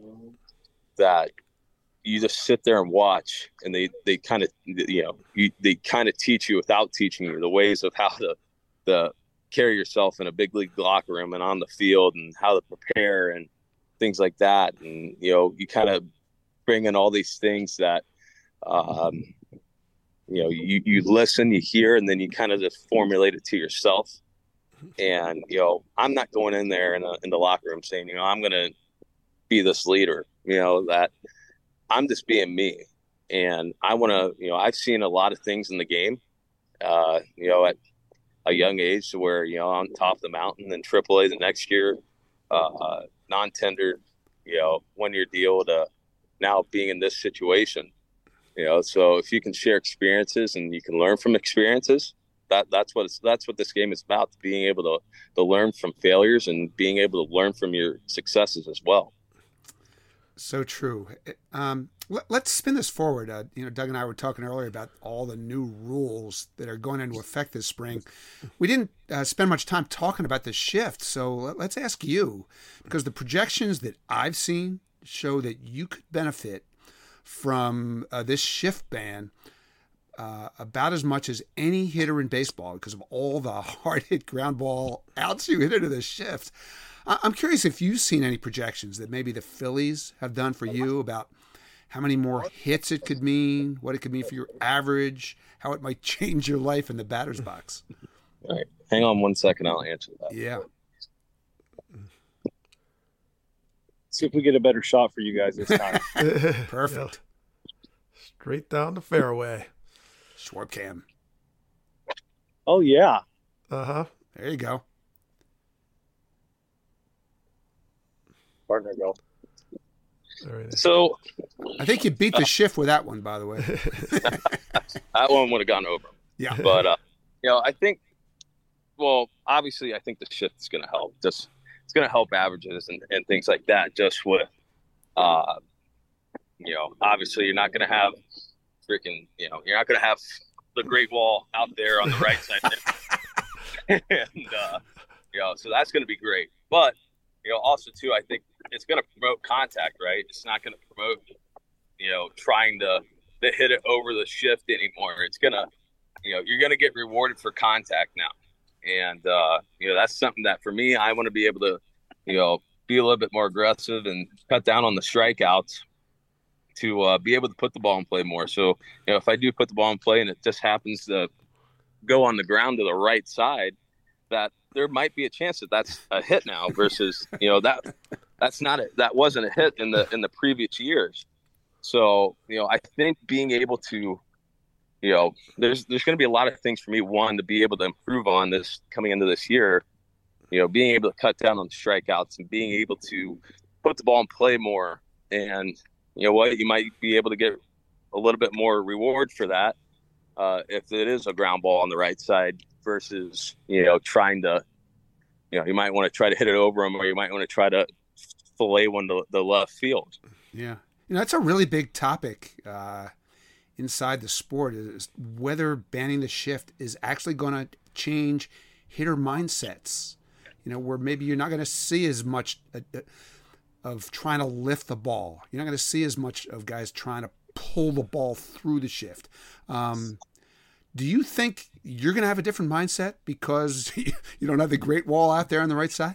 that you just sit there and watch, and they, they kind of, you know, you, they kind of teach you without teaching you the ways of how to, to carry yourself in a big league locker room and on the field, and how to prepare and things like that. And, you know, you kind of bring in all these things that, um, you know, you, you listen, you hear, and then you kind of just formulate it to yourself. And, you know, I'm not going in there in, a, in the locker room saying, you know, I'm going to be this leader, you know, that I'm just being me. And I want to, you know, I've seen a lot of things in the game, uh, you know, at a young age, to where, you know, on top of the mountain, then triple A the next year, uh, non-tender, you know, one year deal, to now being in this situation. You know, so if you can share experiences and you can learn from experiences, that that's what it's, that's what this game is about, being able to, to learn from failures and being able to learn from your successes as well. So true. Um, let, let's spin this forward. Uh, you know, Doug and I were talking earlier about all the new rules that are going into effect this spring. We didn't uh, spend much time talking about the shift, so let, let's ask you, because the projections that I've seen show that you could benefit from uh, this shift ban uh, about as much as any hitter in baseball, because of all the hard hit ground ball outs you hit into the shift. I- I'm curious if you've seen any projections that maybe the Phillies have done for you about how many more hits it could mean, what it could mean for your average, how it might change your life in the batter's box. All right. Hang on one second. I'll answer that. Yeah. See if we get a better shot for you guys this time. Perfect. Straight down the fairway. Schwab cam. Oh, yeah. Uh-huh. There you go. Partner go. So I think you beat the shift with that one, by the way. That one would have gone over. Yeah. But, uh, you know, I think, well, obviously I think the shift is going to help. Just It's going to help averages and, and things like that just with, uh, you know, obviously you're not going to have freaking, you know, you're not going to have the Great Wall out there on the right side. and, uh, you know, so that's going to be great. But, you know, also, too, I think it's going to promote contact, right? It's not going to promote, you know, trying to, to hit it over the shift anymore. It's going to, you know, you're going to get rewarded for contact now. And, uh, you know, that's something that for me, I want to be able to, you know, be a little bit more aggressive and cut down on the strikeouts to uh, be able to put the ball in play more. So, you know, if I do put the ball in play and it just happens to go on the ground to the right side, that there might be a chance that that's a hit now versus, you know, that that's not it. That wasn't a hit in the, in the previous years. So, you know, I think being able to, you know, there's, there's going to be a lot of things for me, one, to be able to improve on this coming into this year, you know, being able to cut down on strikeouts and being able to put the ball in play more. And, you know what, you might be able to get a little bit more reward for that uh, if it is a ground ball on the right side versus, you know, trying to, you know, you might want to try to hit it over them or you might want to try to fillet one to the left field. Yeah. You know, that's a really big topic uh, inside the sport is whether banning the shift is actually going to change hitter mindsets. You know, where maybe you're not going to see as much uh, of trying to lift the ball. You're not going to see as much of guys trying to pull the ball through the shift. Um, do you think you're going to have a different mindset because you don't have the Great Wall out there on the right side?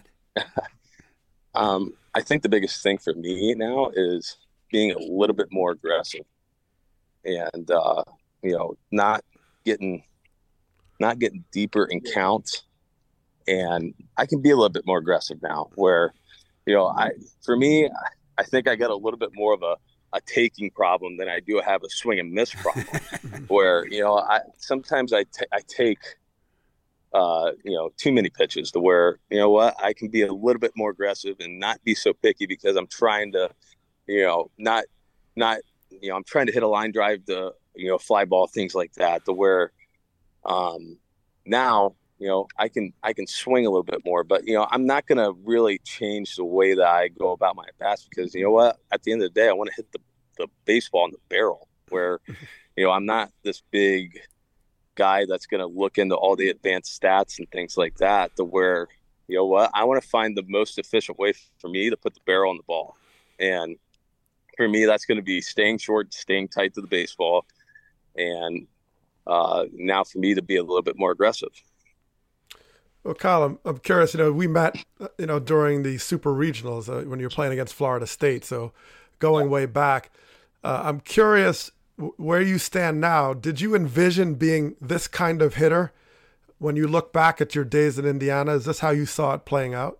um, I think the biggest thing for me now is being a little bit more aggressive and, uh, you know, not getting, not getting deeper in counts. And I can be a little bit more aggressive now where, you know, I, for me, I think I got a little bit more of a, a taking problem than I do have a swing and miss problem where, you know, I, sometimes I, t- I take, uh, you know, too many pitches to where, you know what, I can be a little bit more aggressive and not be so picky because I'm trying to, you know, not, not, you know, I'm trying to hit a line drive to, you know, fly ball, things like that to where, um, now, you know, I can, I can swing a little bit more, but, you know, I'm not going to really change the way that I go about my bats because, you know what, at the end of the day, I want to hit the, the baseball in the barrel where, you know, I'm not this big guy that's going to look into all the advanced stats and things like that to where, you know what, I want to find the most efficient way for me to put the barrel on the ball. And for me, that's going to be staying short, staying tight to the baseball. And uh, now for me to be a little bit more aggressive. Well, Kyle, I'm, I'm curious, you know, we met, you know, during the super regionals uh, when you were playing against Florida State. So going way back, uh, I'm curious w- where you stand now. Did you envision being this kind of hitter when you look back at your days in Indiana? Is this how you saw it playing out?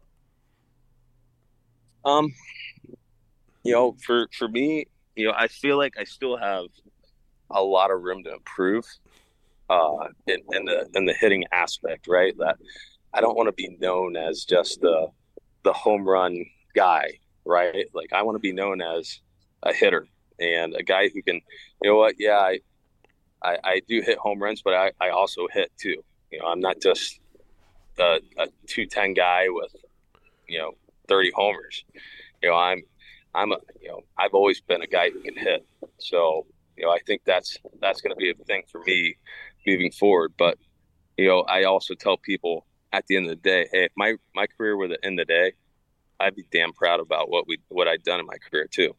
Um, you know, for, for me, you know, I feel like I still have a lot of room to improve uh, in, in the, in the hitting aspect, right? That I don't want to be known as just the, the home run guy, right? Like I want to be known as a hitter and a guy who can, you know what? Yeah, I, I, I do hit home runs, but I, I also hit too. You know, I'm not just a, a two ten guy with, you know, thirty homers. You know, I'm, I'm a, you know, I've always been a guy who can hit. So, you know, I think that's, that's going to be a thing for me moving forward. But, you know, I also tell people at the end of the day, hey, if my, my career were the end of the day, I'd be damn proud about what we, what I'd done in my career too.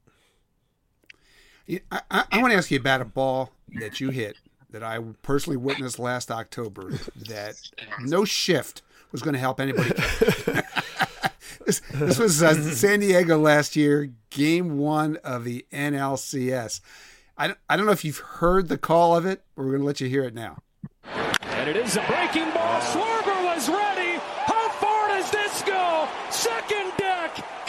I, I, I want to ask you about a ball that you hit that I personally witnessed last October that no shift was going to help anybody. this, this was uh, San Diego last year, game one of the N L C S. I don't, I don't know if you've heard the call of it, but we're going to let you hear it now. And it is a breaking ball. Schwarber was ready. How far does this go? Second deck. Kyle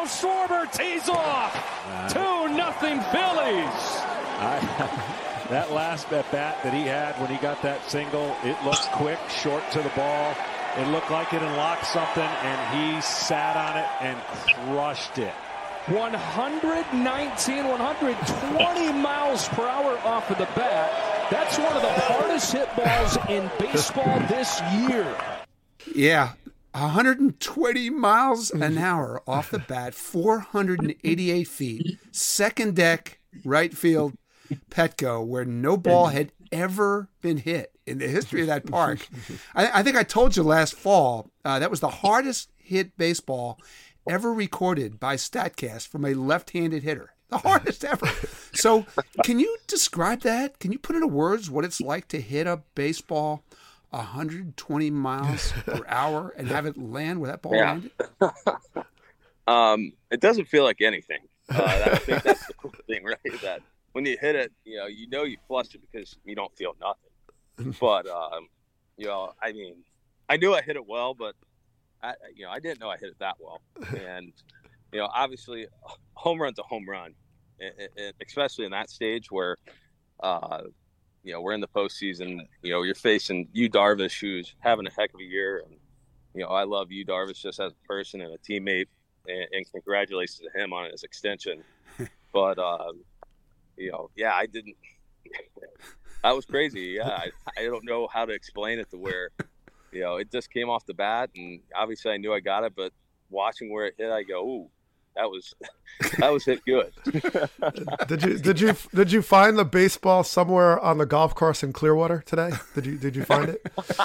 Schwarber tees off. Two nothing Phillies. I, that last at bat that he had when he got that single, it looked quick, short to the ball. It looked like it unlocked something, and he sat on it and crushed it. one nineteen, one twenty miles per hour off of the bat. That's one of the hardest hit balls in baseball this year. Yeah, one twenty miles an hour off the bat, four hundred eighty-eight feet, second deck, right field, Petco, where no ball had ever been hit in the history of that park. I, I think I told you last fall, uh, that was the hardest hit baseball ever recorded by StatCast from a left-handed hitter. The hardest ever. So can you describe that? Can you put into words what it's like to hit a baseball one hundred twenty miles per hour and have it land where that ball yeah. landed? um, it doesn't feel like anything. Uh, that, I think that's the cool thing, right? That when you hit it, you know, you know you flushed it because you don't feel nothing. But, um, you know, I mean, I knew I hit it well, but, I, you know, I didn't know I hit it that well. And, you know, obviously, home run's a home run, it, it, especially in that stage where, uh, you know, we're in the postseason. You know, you're facing Yu Darvish, who's having a heck of a year. And, you know, I love Yu Darvish just as a person and a teammate, and, and congratulations to him on his extension. But, um, you know, yeah, I didn't – that was crazy. Yeah, I, I don't know how to explain it to where, you know, it just came off the bat, and obviously I knew I got it, but watching where it hit, I go, ooh, that was that was hit good. did you did you did you find the baseball somewhere on the golf course in Clearwater today? Did you did you find it?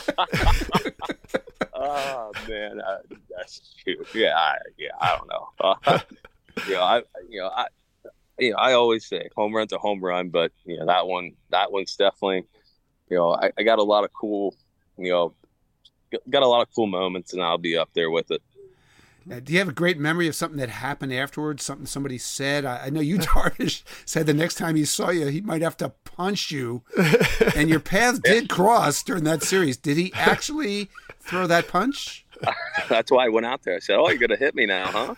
Oh man, uh, that's true. Yeah, I, yeah, I don't know. Uh, you know, I you know I you know I always say home run's a home run, but you know that one that one's definitely, you know, I, I got a lot of cool, you know, got a lot of cool moments, and I'll be up there with it. Uh, do you have a great memory of something that happened afterwards, something somebody said? I, I know you, Darvish, said the next time he saw you, he might have to punch you. And your paths did cross during that series. Did he actually throw that punch? That's why I went out there. I said, oh, you're going to hit me now, huh?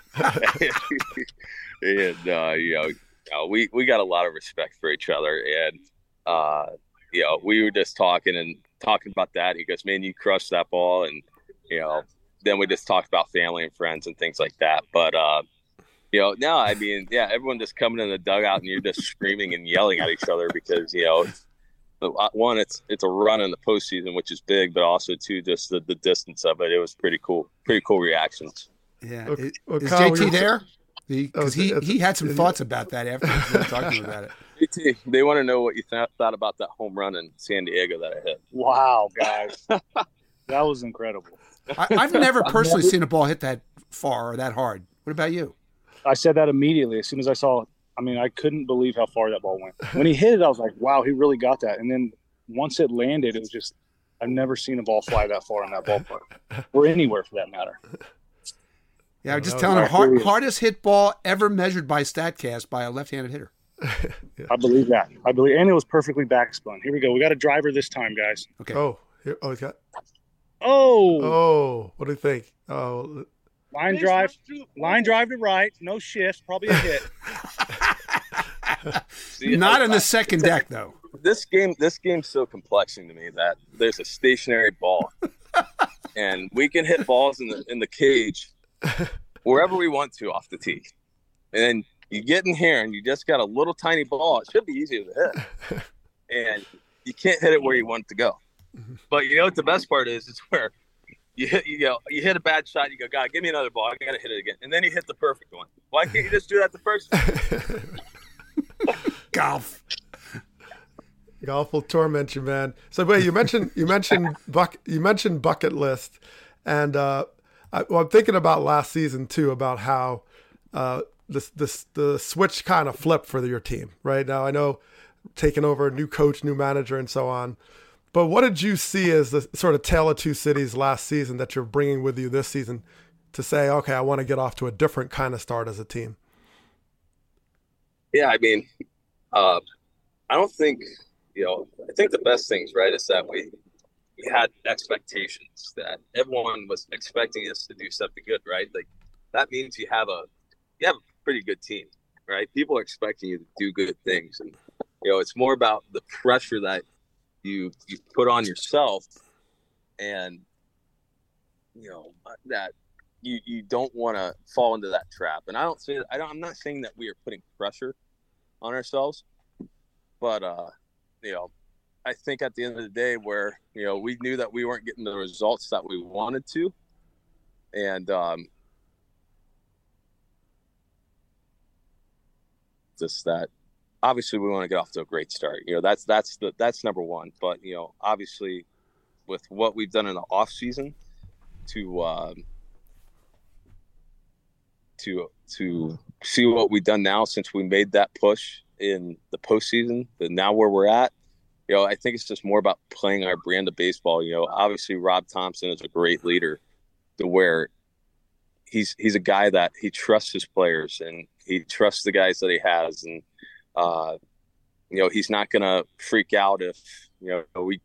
and, uh, you know, you know, we, we got a lot of respect for each other. And, uh, you know, we were just talking and talking about that. He goes, man, you crushed that ball. And, you know, then we just talked about family and friends and things like that. But, uh, you know, no, I mean, yeah, everyone just coming in the dugout and you're just screaming and yelling at each other because, you know, one, it's it's a run in the postseason, which is big, but also, two, just the, the distance of it. It was pretty cool. Pretty cool reactions. Yeah. Well, Is, well, is Kyle, J T we- there? Because he, Oh, he had some thoughts about that after we were talking about it. J T, they want to know what you th- thought about that home run in San Diego that I hit. Wow, guys. That was incredible. I, I've never personally seen a ball hit that far or that hard. What about you? I said that immediately as soon as I saw it. I mean, I couldn't believe how far that ball went. When he hit it, I was like, wow, he really got that. And then once it landed, it was just – I've never seen a ball fly that far in that ballpark or anywhere for that matter. Yeah, I'm just No, telling him, no, hard, period. hardest hit ball ever measured by StatCast by a left-handed hitter. I believe that. I believe – and it was perfectly backspun. Here we go. We got a driver this time, guys. Okay. Oh, here, oh, he's got. Oh, Oh, what do you think? Oh, line drive. Line drive to right. No shifts. Probably a hit. See, Not I- in the second deck, though. This game, this game's so complexing to me that there's a stationary ball, and we can hit balls in the in the cage wherever we want to off the tee. And then you get in here, and you just got a little tiny ball. It should be easier to hit, and you can't hit it where you want it to go. But you know what the best part is? It's where you hit, you go, you hit a bad shot. You go, God, give me another ball. I gotta hit it again, and then you hit the perfect one. Why can't you just do that the first time? Golf. golf will torment you, man. So wait, you mentioned you mentioned buck you mentioned bucket list, and uh, I, well, I'm thinking about last season too, about how uh, this this the switch kind of flipped for your team. Right now, I know taking over a new coach, new manager, and so on. But what did you see as the sort of tale of two cities last season that you're bringing with you this season to say, okay, I want to get off to a different kind of start as a team? Yeah, I mean, uh, I don't think, you know, I think the best things, right, is that we, we had expectations that everyone was expecting us to do something good, right? Like that means you have a, you have a pretty good team, right? People are expecting you to do good things, and you know it's more about the pressure that you you put on yourself, and you know that you you don't want to fall into that trap. And I don't say I don't. I'm not saying that we are putting pressure on ourselves, but uh, you know, I think at the end of the day, where you know we knew that we weren't getting the results that we wanted to, and um, just that. Obviously, we want to get off to a great start. You know, that's that's the that's number one. But you know, obviously, with what we've done in the off season, to um, to to see what we've done now since we made that push in the postseason, and now where we're at, you know, I think it's just more about playing our brand of baseball. You know, obviously, Rob Thompson is a great leader, to where he's he's a guy that he trusts his players and he trusts the guys that he has, and Uh, you know, he's not going to freak out if, you know, we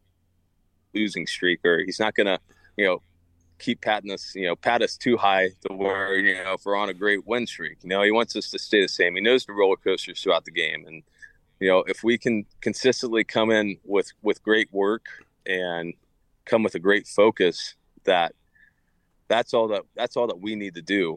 losing streak, or he's not going to, you know, keep patting us, you know, pat us too high to where, you know, if we're on a great win streak. You know, he wants us to stay the same. He knows the roller coasters throughout the game. And, you know, if we can consistently come in with, with great work and come with a great focus, that that's all that, that's all that we need to do.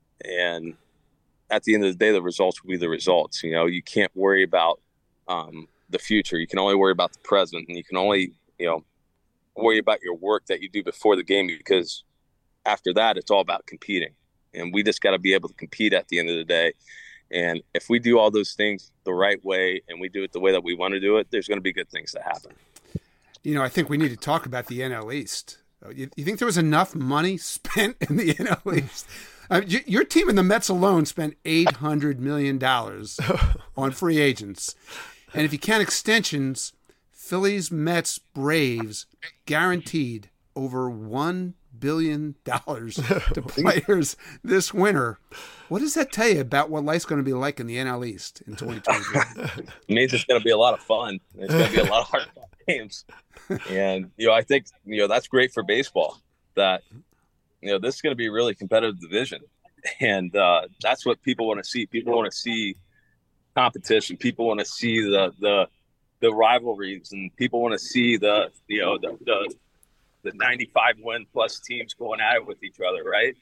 And at the end of the day, the results will be the results. You know, you can't worry about um, the future. You can only worry about the present, and you can only, you know, worry about your work that you do before the game, because after that, it's all about competing. And we just got to be able to compete at the end of the day. And if we do all those things the right way and we do it the way that we want to do it, there's going to be good things that happen. You know, I think we need to talk about the N L East. You, you think there was enough money spent in the N L East? Uh, your team and the Mets alone spent eight hundred million dollars on free agents. And if you count extensions, Phillies, Mets, Braves guaranteed over one billion dollars to players this winter. What does that tell you about what life's going to be like in the N L East in twenty twenty-three? It means it's going to be a lot of fun. It's going to be a lot of hard games. And, you know, I think, you know, that's great for baseball, that, you know, this is going to be a really competitive division. And uh, that's what people want to see. People want to see competition. People want to see the, the, the rivalries, and people want to see the, you know, the, the, the ninety-five win plus teams going at it with each other. Right.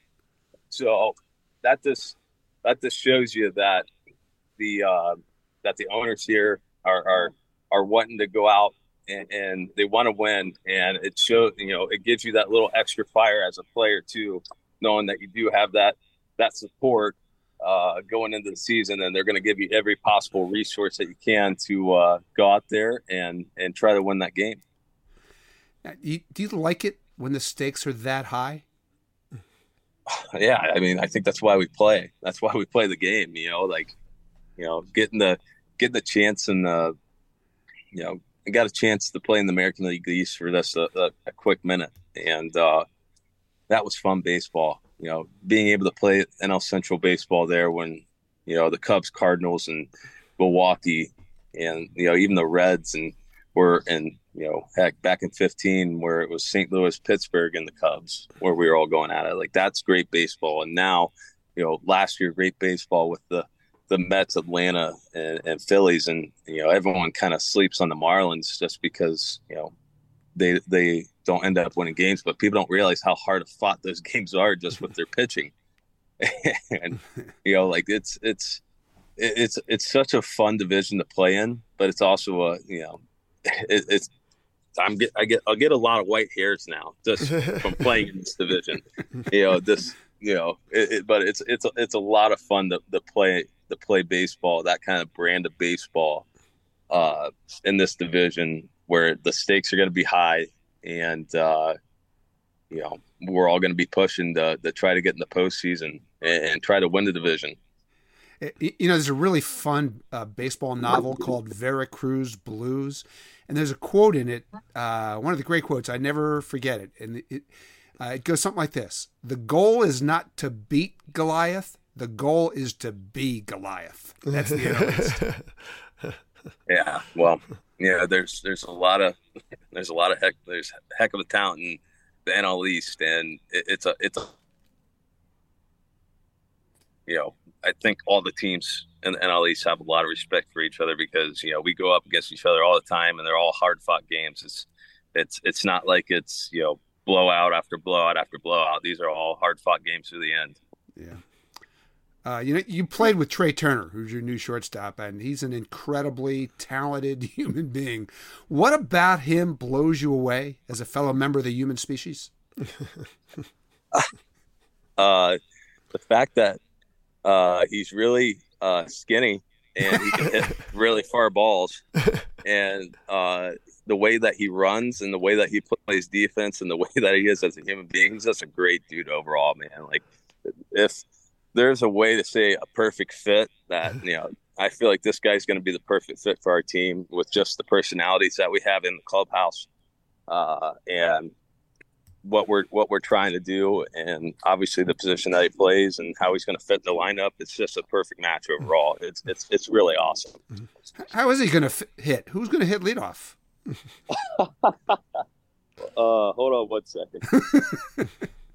So that just, that just shows you that the, uh, that the owners here are, are, are wanting to go out and, and they want to win. And it shows, you know, it gives you that little extra fire as a player too, knowing that you do have that, that support uh, going into the season, and they're going to give you every possible resource that you can to uh, go out there and, and try to win that game. Now, you, do you like it when the stakes are that high? Yeah. I mean, I think that's why we play. That's why we play the game, you know, like, you know, getting the, getting the chance and, uh, you know, I got a chance to play in the American League East for just a, a, a quick minute. And uh, that was fun baseball. You know, being able to play N L Central baseball there when, you know, the Cubs, Cardinals, and Milwaukee, and, you know, even the Reds, and were, and, you know, heck, back in fifteen where it was Saint Louis, Pittsburgh, and the Cubs, where we were all going at it. Like, that's great baseball. And now, you know, last year, great baseball with the, the Mets, Atlanta, and, and Phillies. And, you know, everyone kind of sleeps on the Marlins just because, you know, they, they, don't end up winning games, but people don't realize how hard fought those games are just with their pitching. And, you know, like it's, it's, it's, it's such a fun division to play in, but it's also a, you know, it, it's, I'm get, I get, I'll get a lot of white hairs now just from playing in this division, you know, this, you know, it, it, but it's, it's, it's a lot of fun to, to play, to play baseball, that kind of brand of baseball uh, in this division where the stakes are going to be high. And, uh, you know, we're all going to be pushing to, to try to get in the postseason and, and try to win the division. You know, there's a really fun uh, baseball novel called Veracruz Blues. And there's a quote in it, uh, one of the great quotes, I never forget it. And it, uh, it goes something like this: the goal is not to beat Goliath. The goal is to be Goliath. That's the N L East. Yeah, well, yeah, there's there's a lot of there's a lot of heck there's heck of a talent in the N L East, and it, it's a it's a you know I think all the teams in the N L East have a lot of respect for each other because, you know, we go up against each other all the time and they're all hard fought games. It's, it's, it's not like it's, you know, blowout after blowout after blowout. These are all hard fought games to the end. Yeah. Uh, you know, you played with Trey Turner, who's your new shortstop, and he's an incredibly talented human being. What about him blows you away as a fellow member of the human species? uh, the fact that uh, he's really uh, skinny and he can hit really far balls, and uh, the way that he runs and the way that he plays defense and the way that he is as a human being, he's just a great dude overall, man. Like, if there's a way to say a perfect fit, that, you know, I feel like this guy's going to be the perfect fit for our team with just the personalities that we have in the clubhouse, uh, and what we're what we're trying to do, and obviously the position that he plays and how he's going to fit in the lineup. It's just a perfect match overall. It's it's it's really awesome. How is he going to f- hit? Who's going to hit leadoff? uh, hold on one second.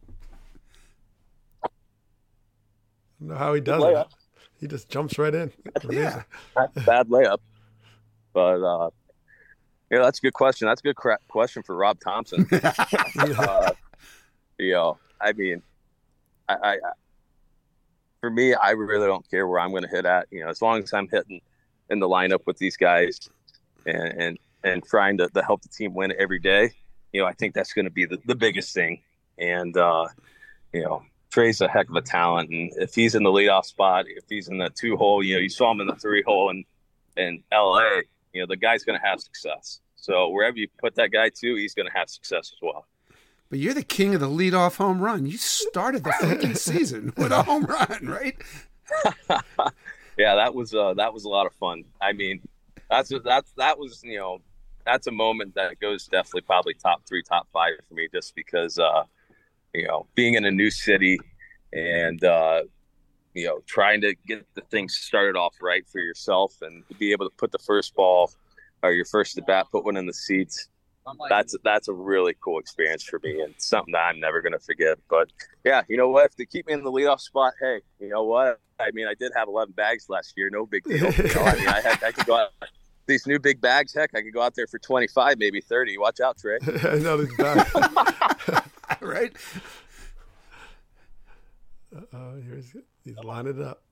know how he does it. He just jumps right in. Yeah, that's a bad layup. But uh, yeah, that's a good question. That's a good cra- question for Rob Thompson. uh, you know, I mean, I, I, I for me, I really don't care where I'm going to hit at. You know, as long as I'm hitting in the lineup with these guys and and, and trying to, to help the team win every day. You know, I think that's going to be the, the biggest thing. And uh, you know. Trey's a heck of a talent, and if he's in the leadoff spot, if he's in the two hole, you know, you saw him in the three hole in in L A, you know, the guy's going to have success. So wherever you put that guy to, he's going to have success as well. But you're the king of the leadoff home run. You started the freaking season with a home run, right? Yeah, that was uh, that was a lot of fun. I mean, that's that's that was you know, that's a moment that goes definitely probably top three, top five for me, just because. Uh, You know, being in a new city and, uh, you know, trying to get the things started off right for yourself and to be able to put the first ball or your first at bat, put one in the seats. That's that's a really cool experience for me and something that I'm never going to forget. But, yeah, you know what? If they keep me in the leadoff spot, hey, you know what? I mean, I did have eleven bags last year. No big deal. You know, I mean, I, had, I could go out. These new big bags, heck, I could go out there for twenty-five, maybe thirty. Watch out, Trey. I know these bags. Right? Uh, here's he's lining it up.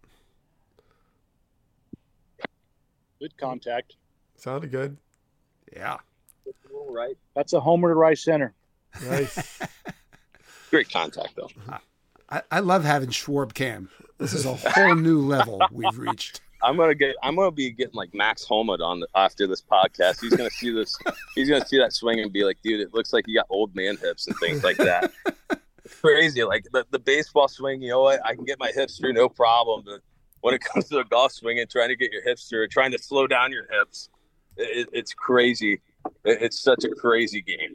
Good contact. Sounded good. Yeah. Right. That's a homer to right center. Nice. Great contact, though. I, I love having Schwarb Cam. This is a whole new level we've reached. I'm gonna get. I'm gonna be getting like Max Homa on the, after this podcast. He's gonna see this. He's gonna see that swing and be like, "Dude, it looks like you got old man hips and things like that." It's crazy. Like the, the baseball swing, you know what? I can get my hips through no problem. But when it comes to the golf swing and trying to get your hips through, trying to slow down your hips, it, it's crazy. It, it's such a crazy game.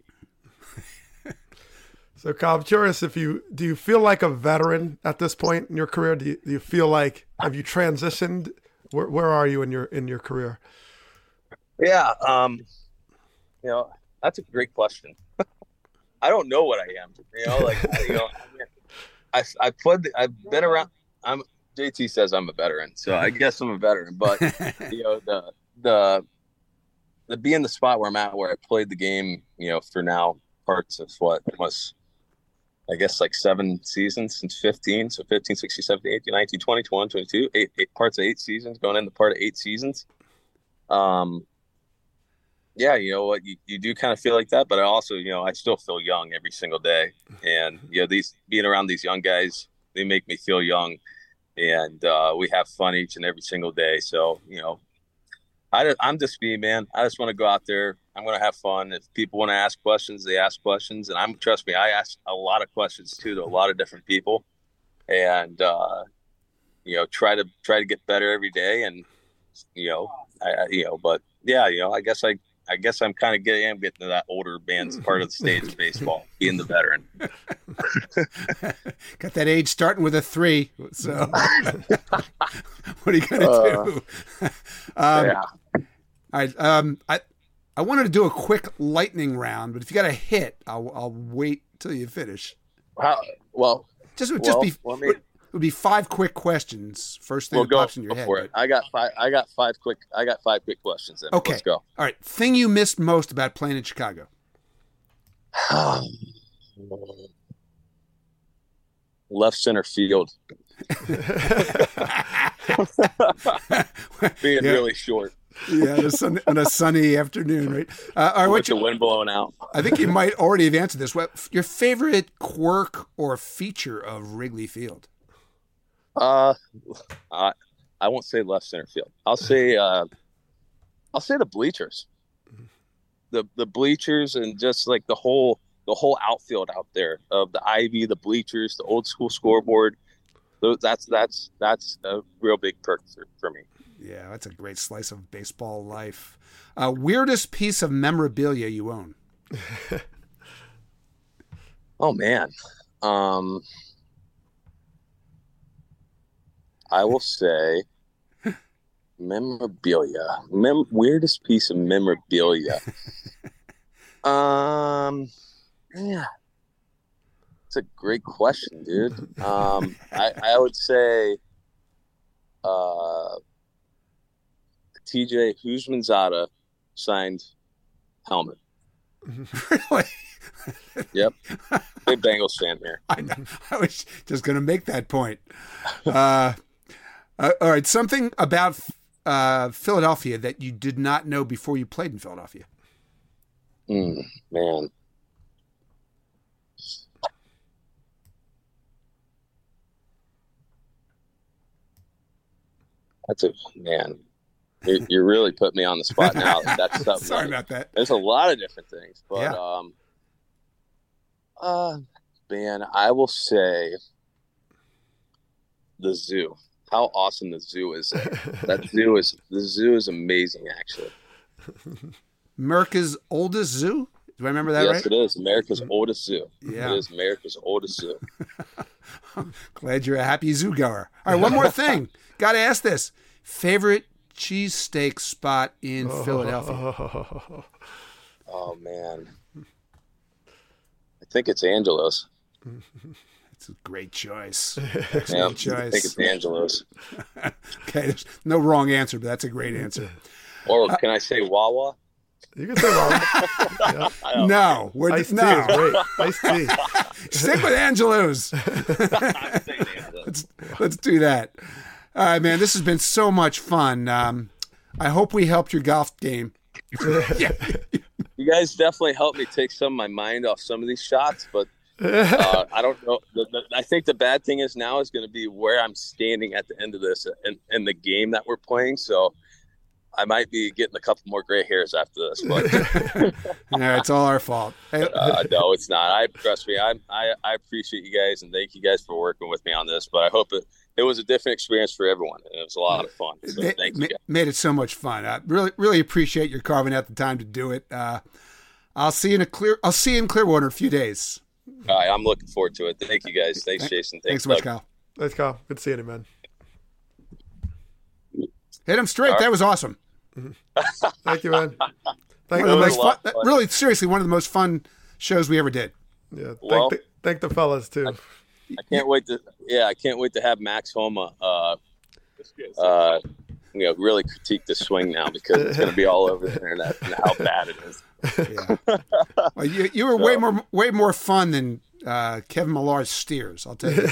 So, Kyle, I'm curious if you do you feel like a veteran at this point in your career? Do you, do you feel like have you transitioned? Where where are you in your in your career? Yeah, um, you know, that's a great question. I don't know what I am. You know, like you know, I I played. I've been around. I'm J T says I'm a veteran, so I guess I'm a veteran. But you know, the the the being the spot where I'm at, where I played the game, you know, for now parts of what was. I guess like seven seasons since fifteen. So fifteen, sixteen, seventeen, eighteen, nineteen, twenty, twenty-one, twenty-two, eight, eight parts of eight seasons, going into part of eight seasons. Um, yeah, you know what, you, you do kind of feel like that, but I also, you know, I still feel young every single day. And, you know, these being around these young guys, they make me feel young. And uh, we have fun each and every single day. So, you know, I, I'm just me, man. I just want to go out there. I'm going to have fun. If people want to ask questions, they ask questions. And I'm, trust me, I ask a lot of questions too to a lot of different people, and, uh, you know, try to, try to get better every day. And, you know, I, you know, but yeah, you know, I guess I, I guess I'm kind of getting, I'm getting to that older man's part of the stage of baseball, being the veteran. Got that age starting with a three. So what are you going to uh, do? um, yeah. All right. Um, I, I wanted to do a quick lightning round, but if you got a hit, I'll, I'll wait till you finish. How, well, just, well, just be, well, I mean, It'll be five quick questions. First thing We'll that go, pops in your go head. for it. I got five. I got five quick. I got five quick questions. Then. Okay. Let's go. All right. Thing you missed most about playing in Chicago? Left center field. Being yeah. really short. Yeah, on a, sun, on a sunny afternoon, right? Uh, all right, with the wind blowing out. I think you might already have answered this. What your favorite quirk or feature of Wrigley Field? Uh, I I won't say left center field. I'll say uh, I'll say the bleachers. The the bleachers and just like the whole the whole outfield out there of the ivy, the bleachers, the old school scoreboard. Those that's that's that's a real big perk for, for me. Yeah, that's a great slice of baseball life. Uh, weirdest piece of memorabilia you own? Oh man, um, I will say memorabilia. Mem- weirdest piece of memorabilia. um, yeah, it's a great question, dude. Um, I I would say, uh. T J Houshmandzadeh signed helmet. Really? Yep. Big Bengals fan here. I know. I was just going to make that point. Uh, uh, all right. Something about uh, Philadelphia that you did not know before you played in Philadelphia. Mm, man. That's a man. You, you really put me on the spot now. That's something. Sorry like, about that. There's a lot of different things, but Yeah. um, uh, man, I will say the zoo. How awesome the zoo is! There. That zoo is the zoo is amazing, actually. America's oldest zoo. Do I remember that yes, right? Yes, it is America's oldest zoo. Yeah, it is America's oldest zoo. Glad you're a happy zoo goer. All right, one more thing. Got to ask this: favorite cheesesteak spot in oh. Philadelphia? Oh man, I think it's Angelo's. It's a great choice. Yeah, choice. I think it's Angelo's. Okay, there's no wrong answer, but that's a great answer. Or can I say Wawa? You can say Wawa. Yeah. No, we're Iced no. tea is great. Iced tea. Stick with Angelo's. let's let's do that. All right, man. This has been so much fun. Um, I hope we helped your golf game. Yeah. You guys definitely helped me take some of my mind off some of these shots, but uh, I don't know. The, the, I think the bad thing is now is going to be where I'm standing at the end of this and, and the game that we're playing. So I might be getting a couple more gray hairs after this. But yeah, it's all our fault. Hey. Uh, no, it's not. I trust me. I, I I appreciate you guys and thank you guys for working with me on this. But I hope it, it was a different experience for everyone. And it was a lot of fun. So it, thank ma- you guys. Made it so much fun. I really really appreciate your carving out the time to do it. Uh, I'll see you in a clear. I'll see you in Clearwater in a few days. All right, I'm looking forward to it. Thank you guys. Thanks, Jason. Thanks Thanks, so much, Doug. Kyle. Thanks, Kyle. Good seeing you, man. Hit him straight. Right. That was awesome. Thank you, man. Thank one of the you. most fun, fun. Really, seriously, one of the most fun shows we ever did. Yeah. Thank, Well, the, thank the fellas too. I, I can't wait to. Yeah, I can't wait to have Max Homa. Uh, uh, you know, really critique the swing now because it's going to be all over the internet and how bad it is. Yeah. Well, you, you were so, way more way more fun than uh, Kevin Millar's steers. I'll tell you.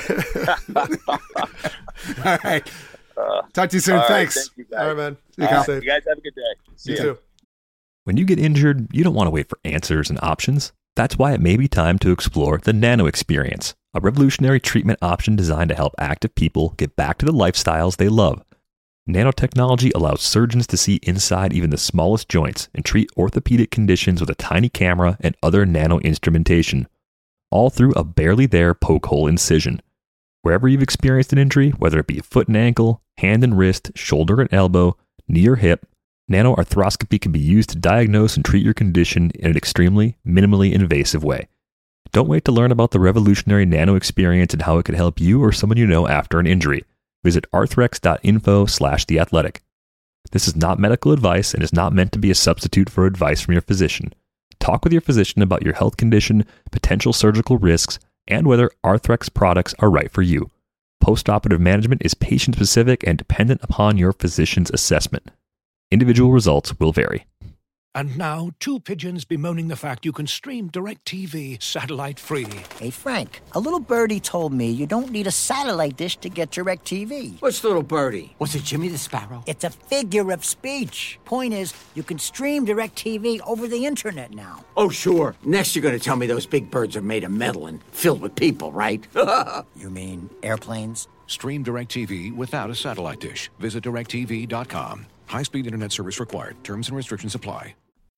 All right. Uh, Talk to you soon. Thanks. Right, thank you, all right, man. You, uh, you guys have a good day. See you ya. too. When you get injured, you don't want to wait for answers and options. That's why it may be time to explore the Nano Experience, a revolutionary treatment option designed to help active people get back to the lifestyles they love. Nanotechnology allows surgeons to see inside even the smallest joints and treat orthopedic conditions with a tiny camera and other nano instrumentation, all through a barely there poke hole incision. Wherever you've experienced an injury, whether it be a foot and ankle, hand and wrist, shoulder and elbow, knee or hip, nanoarthroscopy can be used to diagnose and treat your condition in an extremely, minimally invasive way. Don't wait to learn about the revolutionary Nano Experience and how it could help you or someone you know after an injury. Visit arthrex.info slash the athletic. This is not medical advice and is not meant to be a substitute for advice from your physician. Talk with your physician about your health condition, potential surgical risks, and whether Arthrex products are right for you. Postoperative management is patient-specific and dependent upon your physician's assessment. Individual results will vary. And now, two pigeons bemoaning the fact you can stream DirecTV satellite-free. Hey, Frank, a little birdie told me you don't need a satellite dish to get DirecTV. What's little birdie? Was it Jimmy the Sparrow? It's a figure of speech. Point is, you can stream DirecTV over the internet now. Oh, sure. Next you're going to tell me those big birds are made of metal and filled with people, right? You mean airplanes? Stream DirecTV without a satellite dish. Visit direct T V dot com. High-speed internet service required. Terms and restrictions apply.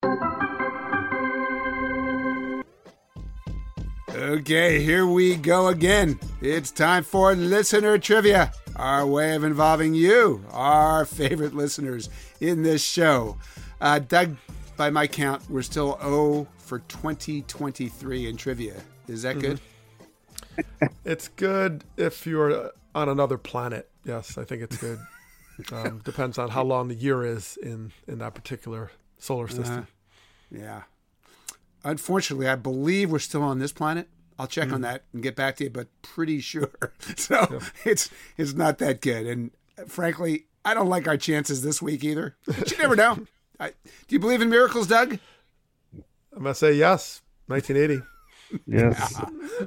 Okay, here we go again. It's time for listener trivia, our way of involving you, our favorite listeners in this show. Uh, Doug, by my count, we're still zero for twenty twenty-three in trivia. Is that good? Mm-hmm. It's good if you're on another planet. Yes, I think it's good. Um, depends on how long the year is in, in that particular solar system. Uh, yeah. Unfortunately, I believe we're still on this planet. I'll check mm. on that and get back to you, but pretty sure. So yeah. it's it's not that good. And frankly, I don't like our chances this week either. But you never know. I, do you believe in miracles, Doug? I'm going to say yes. nineteen eighty. Yes.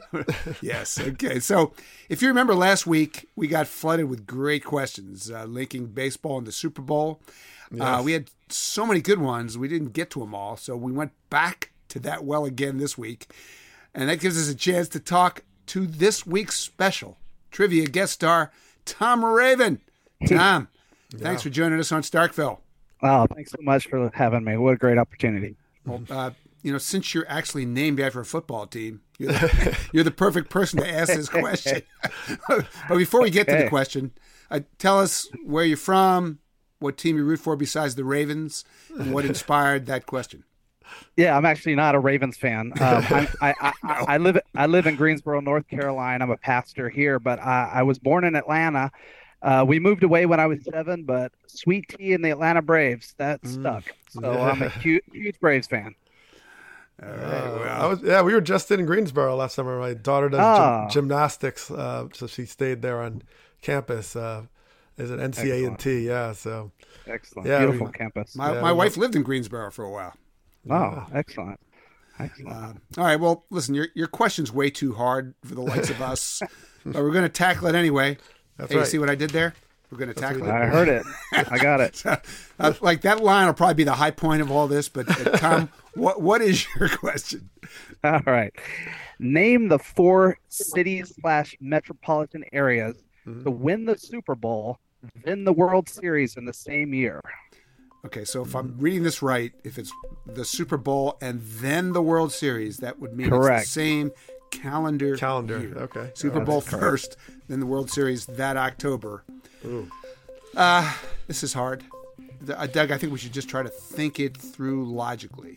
Yes. Okay. So if you remember last week, we got flooded with great questions uh, linking baseball and the Super Bowl. Yes. Uh, we had so many good ones. We didn't get to them all. So we went back to that well again this week. And that gives us a chance to talk to this week's special trivia guest star, Tom Raven. Tom, yeah. Thanks for joining us on Starkville. Oh, thanks so much for having me. What a great opportunity. Well, uh, you know, since you're actually named after a football team, you're the, you're the perfect person to ask this question. But before we get to the question, uh, tell us where you're from, what team you root for besides the Ravens, and what inspired that question. Yeah, I'm actually not a Ravens fan. Um, I'm, I, I, no. I live I live in Greensboro, North Carolina. I'm a pastor here, but I, I was born in Atlanta. Uh, we moved away when I was seven, but sweet tea and the Atlanta Braves, that mm. stuck. So yeah. I'm a huge, huge Braves fan. All right, well. I was, yeah, we were just in Greensboro last summer. My daughter does oh. gym, gymnastics, uh, so she stayed there on campus. Uh, is it N C A and T? Yeah, so excellent, yeah, beautiful we, campus. My, yeah, my wife lived in Greensboro for a while. Oh, excellent. Excellent. Uh, all right. Well, listen, your your question's way too hard for the likes of us, but we're going to tackle it anyway. That's hey, right. You see what I did there? We're going to tackle it. I heard it. I got it. so, uh, like that line will probably be the high point of all this. But uh, Tom, what what is your question? All right. Name the four cities slash metropolitan areas mm-hmm. to win the Super Bowl, then the World Series in the same year. Okay, so if I'm reading this right, if it's the Super Bowl and then the World Series, that would mean Correct. It's the same calendar calendar. year. Okay, Super oh, Bowl correct. first, then the World Series that October. Ooh. Uh, this is hard. Uh, Doug, I think we should just try to think it through logically.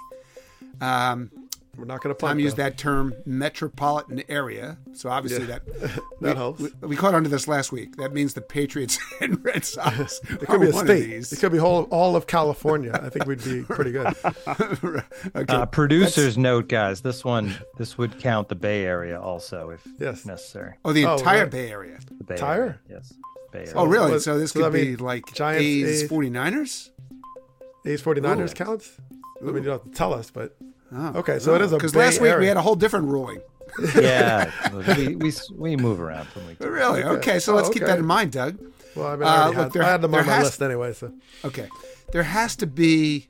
Um, We're not going to Tom used that term metropolitan area, so obviously yeah. that that we, helps. We, we caught onto this last week. That means the Patriots and Red Sox. It could be a state. It could be whole all of California. I think we'd be pretty good. Okay. Uh, producers note, guys, this one this would count the Bay Area also if yes. necessary. Oh, the entire oh, right. Bay Area. The Bay Entire? Area, yes. Bay Area. Oh, really? So, so this so could I mean, be like Giants, A's, A's 49ers? A's forty-niners Ooh. counts? Ooh. I mean, you don't have to tell us, but oh. okay, so oh. it is a Because Bay last week area. we had a whole different ruling. Yeah, we, we we move around from week to week. Really? Okay, okay so let's oh, keep okay. that in mind, Doug. Well, I mean, I, uh, had, look, there, I had them there on my has, list anyway. So okay, there has to be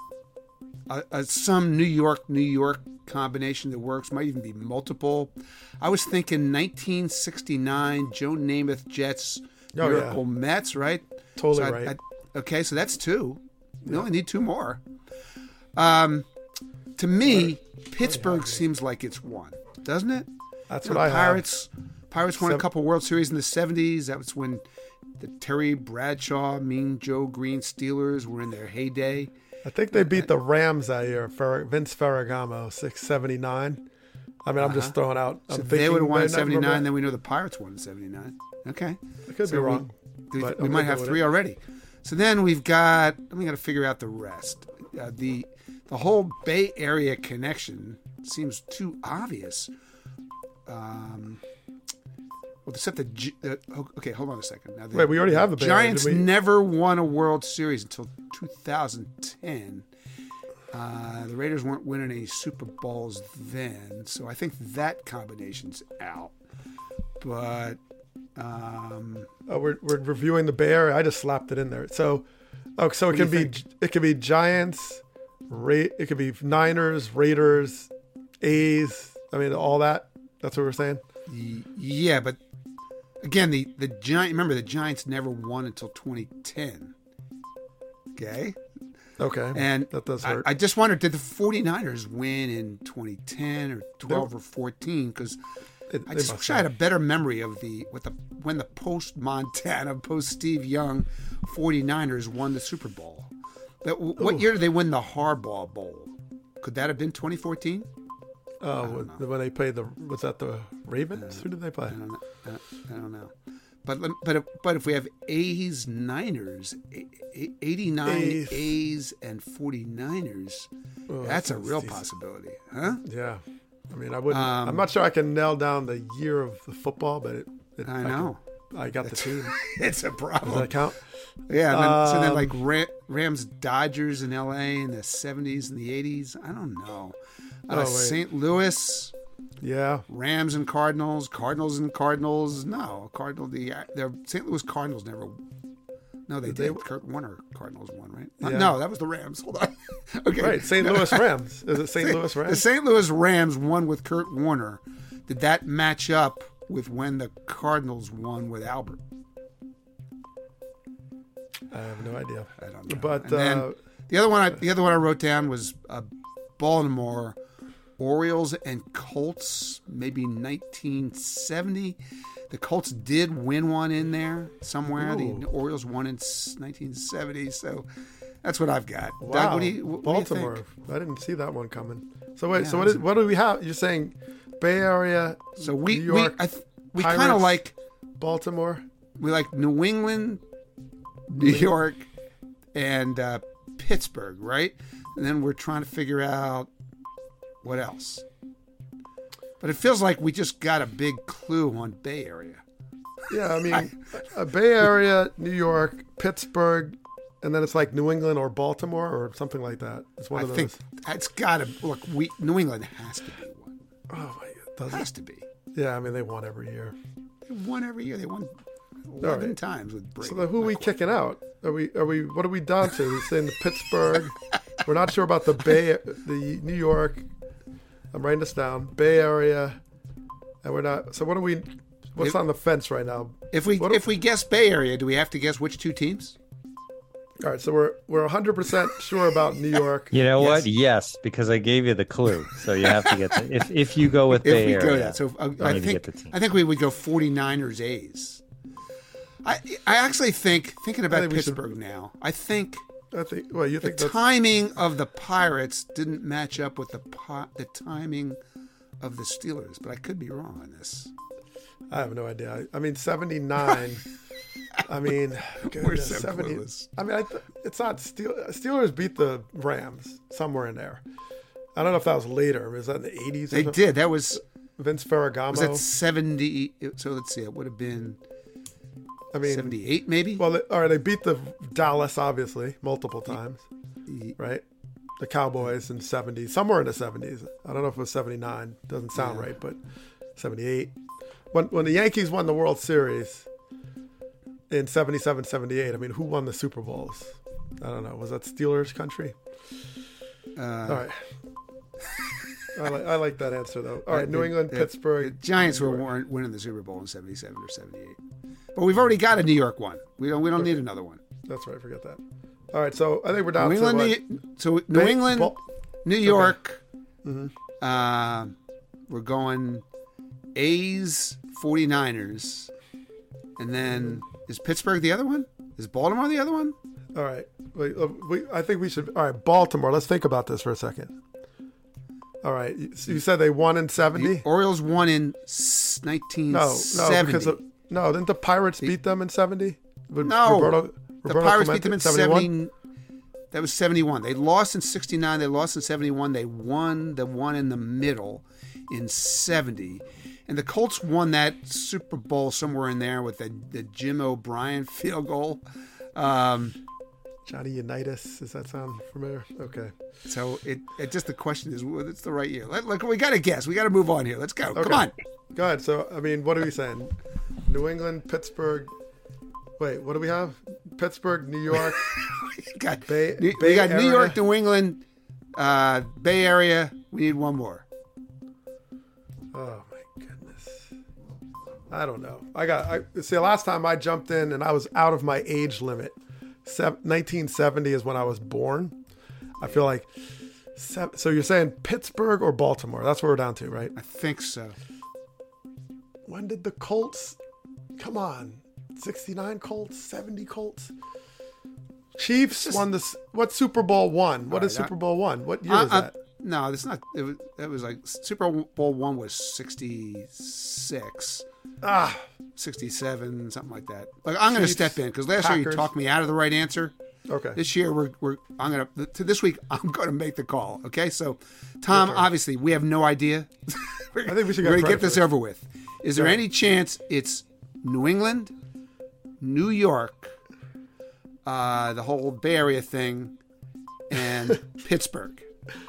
a, a, some New York, New York combination that works. Might even be multiple. I was thinking nineteen sixty-nine, Joe Namath Jets, oh, Miracle yeah. Mets, right? Totally so right. I, I, okay, so that's two. We yeah. only need two more. Um, to me, what? Pittsburgh seems like it's one, doesn't it? That's you what know, I Pirates, have. Pirates won Seven. a couple World Series in the seventies. That was when the Terry Bradshaw, Mean Joe Green Steelers were in their heyday. I think they beat the Rams that year. Fer- Vince Ferragamo, six seventy-nine. I mean, I'm uh-huh. just throwing out. I'm so thinking they would have won in seventy-nine, seventy-nine, then we know the Pirates won in seventy-nine. Okay. I could so be wrong. We, but we might have three it. already. So then we've got, we got to figure out the rest. Uh, the the whole Bay Area connection seems too obvious. Um, Well, except the, Gi- uh, okay, hold on a second. Now, the, Wait, we already have the Bay Area, Giants did we? never won a World Series until two thousand ten. Uh, the Raiders weren't winning any Super Bowls then, so I think that combination's out. But um, oh, we're we're reviewing the Bay Area. I just slapped it in there. So, oh, so it can be think? it could be Giants, Ra- it could be Niners, Raiders, A's. I mean, all that. That's what we're saying. Yeah, but again, the the Giant. Remember, the Giants never won until twenty ten. Okay. Okay. And that does hurt. I, I just wondered, did the 49ers win in twenty ten or twelve or fourteen? Because I just wish I had a better memory of the what the when the post Montana, post Steve Young 49ers won the Super Bowl. That, what Ooh. year did they win the Harbaugh Bowl? Could that have been twenty fourteen? Oh, when, when they played the was that the Ravens? Who did they play? I don't know. I don't, I don't know. But but if, but if we have A's, Niners, eighty-nine A's, A's and 49ers, oh, that's a real decent. possibility, huh? Yeah. I mean, I wouldn't. Um, I'm not sure I can nail down the year of the football, but it, it, I know. I, can, I got it's, the team. It's a problem. Does that count? Yeah. And then, um, so then, like Ram, Rams, Dodgers in L A in the seventies and the eighties. I don't know. Uh, oh, Saint Louis. Yeah. Rams and Cardinals. Cardinals and Cardinals. No, Cardinal. The the Saint Louis Cardinals never. No, they did. did. Kurt Warner Cardinals won, right? Yeah. No, that was the Rams. Hold on. Okay. Right. Saint Louis Rams. Is it Saint Louis Rams? The Saint Louis Rams won with Kurt Warner. Did that match up with when the Cardinals won with Albert? I have no idea. I don't know. But and then uh, the other one, I, the other one I wrote down was uh, Baltimore Orioles and Colts, maybe nineteen seventy. The Colts did win one in there somewhere. Ooh. The Orioles won in nineteen seventy. So that's what I've got. Wow. Doug, what do you, what, Baltimore. What do you think? I didn't see that one coming. So wait. Yeah, so what? Is, what do we have? You're saying Bay Area. So we New York, we I th- we kind of like Baltimore. We like New England, New York, and uh, Pittsburgh, right? And then we're trying to figure out what else. But it feels like we just got a big clue on Bay Area. Yeah, I mean, a Bay Area, New York, Pittsburgh, and then it's like New England or Baltimore or something like that. It's one I of those. think it's got to look. We New England has to be one. Oh my God, does it has it? to be. Yeah, I mean they won every year. They won every year. They won eleven right. times with Brady. So then who are we kicking out? Are we? Are we? What are we down to? We're saying the Pittsburgh. We're not sure about the Bay, the New York. I'm writing this down. Bay Area, and we're not. So what are we? What's if, on the fence right now? If we what if we guess Bay Area, do we have to guess which two teams? All right, so we're we're one hundred percent sure about New York. You know yes. what? Yes, because I gave you the clue, so you have to get the, if if you go with Bay if Area. we go that, so uh, I think I think we would go 49ers A's. I I actually think thinking about think Pittsburgh should, now. I think. I think. Well, you think the that's... timing of the Pirates didn't match up with the the timing of the Steelers, but I could be wrong on this. I have no idea. I, I mean, seventy-nine. I mean, we're so seventy. Clueless. I mean, I th- it's not Steel, Steelers beat the Rams somewhere in there. I don't know if that was later. Was that in the eighties? They did. That was Vince Ferragamo. Was that seventy? So let's see. It would have been. I mean, seventy-eight maybe. Well, they, all right. They beat the Dallas obviously multiple times, right? The Cowboys in seventies, somewhere in the seventies. I don't know if it was seventy-nine. Doesn't sound yeah. right, but seventy-eight. When when the Yankees won the World Series in seventy-seven, seventy-eight, I mean, who won the Super Bowls? I don't know. Was that Steelers country? Uh, All right. I, like, I like that answer, though. All right, the, New England, the, Pittsburgh. The Giants were weren't winning the Super Bowl in seventy-seven or seventy-eight. But we've already got a New York one. We don't we don't okay. need another one. That's right. Forget that. All right, so I think we're down New to England, New, So New Bay, England, Ball, New York. Okay. Mm-hmm. Uh, we're going A's, 49ers. And then is Pittsburgh the other one? Is Baltimore the other one? All right. We, we, I think we should. All right, Baltimore. Let's think about this for a second. All right. So you said they won in seventy? The Orioles won in nineteen seventy. No, no, because of, no, didn't the Pirates beat them in seventy? No. Roberto, Roberto the Pirates Clemente, beat them in seventy. That was seventy-one. They lost in sixty-nine. They lost in seventy-one. They won the one in the middle in seventy. And the Colts won that Super Bowl somewhere in there with the, the Jim O'Brien field goal. Um, Johnny Unitas, does that sound familiar? Okay. So it, it just the question is, well, it's the right year. Let, look, we got to guess. We got to move on here. Let's go. Okay. Come on. Go ahead. So, I mean, what are we saying? New England, Pittsburgh. Wait, what do we have? Pittsburgh, New York. we got, Bay, New, Bay we got Area. New York, New England, uh, Bay Area. We need one more. Oh, my goodness. I don't know. I got, I see, the last time I jumped in and I was out of my age limit. nineteen seventy is when I was born. I feel like, so you're saying Pittsburgh or Baltimore? That's what we're down to, right? I think so. When did the Colts, come on, sixty-nine Colts, seventy Colts? Chiefs Just, won this, what Super Bowl one? What is right, Super Bowl one? What year uh, is that? Uh, no, it's not, it was, it was like, Super Bowl one was sixty-six. Ah, sixty-seven, something like that. Like I'm going to step in because last Packers. year you talked me out of the right answer. Okay. This year we're we're I'm going to to this week I'm going to make the call. Okay, so Tom, obviously we have no idea. I think we should we're going to get this over with. Is there yeah. any chance it's New England, New York, uh, the whole Bay Area thing, and Pittsburgh?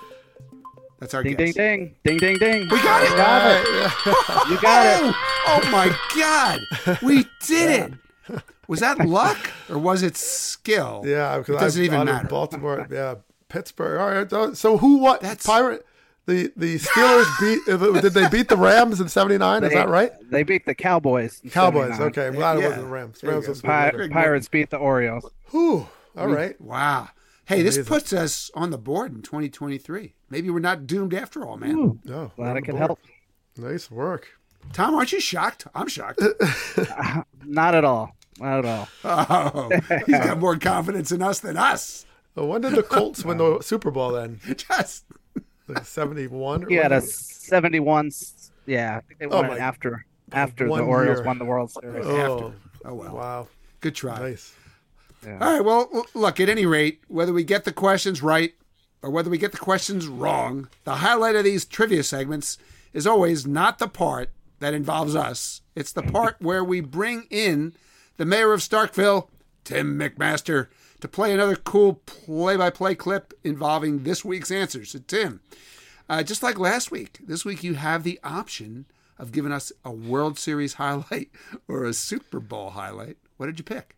That's our ding, guess. Ding, ding, ding, ding, ding. We got it. You got it. You got oh, it. Oh, my God. We did yeah. it. Was that luck or was it skill? Yeah, because it doesn't I even matter. Baltimore, yeah, Pittsburgh. All right. So who, what? That's Pirate. The the Steelers beat, did they beat the Rams in seventy-nine? Is that right? They beat the Cowboys. Cowboys. Okay. I'm glad yeah. it wasn't the Rams. Rams was Pir- Pirates beat the Orioles. Whew. All we, right. Wow. Hey, Amazing. This puts us on the board in twenty twenty-three. Maybe we're not doomed after all, man. Ooh, no, glad I can help. Nice work. Tom, aren't you shocked? I'm shocked. uh, not at all. Not at all. Oh, he's got more confidence in us than us. Well, when did the Colts win the Super Bowl then? Just like seventy-one? He had a seventy-one. Yeah, I think they won oh it after after the Orioles year. won the World Series. Oh, after. Oh well. Wow. Good try. Nice. Yeah. All right. Well, look, at any rate, whether we get the questions right or whether we get the questions wrong, the highlight of these trivia segments is always not the part that involves us. It's the part where we bring in the mayor of Starkville, Tim McMaster, to play another cool play-by-play clip involving this week's answers. So, Tim, uh, just like last week, this week you have the option of giving us a World Series highlight or a Super Bowl highlight. What did you pick?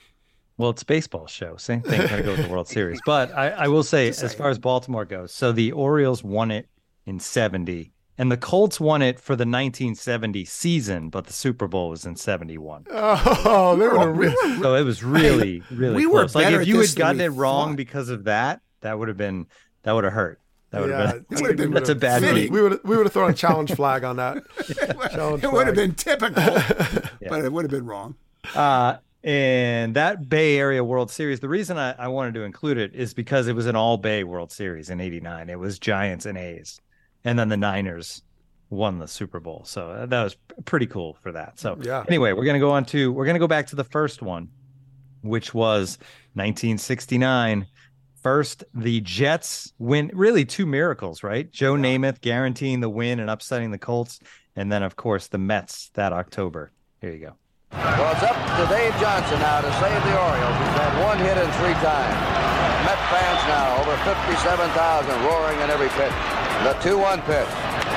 Well, it's a baseball show. Same thing. Gotta go with the World Series. But I, I will say, as far as Baltimore goes, so the Orioles won it in seventy, and the Colts won it for the nineteen seventy season, but the Super Bowl was in seventy-one. Oh, they were really... So it was really, really we close. Were like if you had gotten it thought. wrong because of that, that would have been that would have hurt. That would yeah, have been, been that's a bad fitting. We would we would have thrown a challenge flag on that. It, it would have been typical, yeah. But it would have been wrong. Uh, and that Bay Area World Series, the reason I, I wanted to include it is because it was an all Bay World Series in eighty-nine. It was Giants and A's. And then the Niners won the Super Bowl. So that was pretty cool for that. So yeah. Anyway, we're going to go on to, we're going to go back to the first one, which was nineteen sixty-nine. First, the Jets win, really two miracles, right? Joe yeah. Namath guaranteeing the win and upsetting the Colts. And then, of course, the Mets that October. Here you go. Well, it's up to Dave Johnson now to save the Orioles. He's had one hit in three times. Met fans now, over fifty-seven thousand, roaring in every pitch. The two one pitch.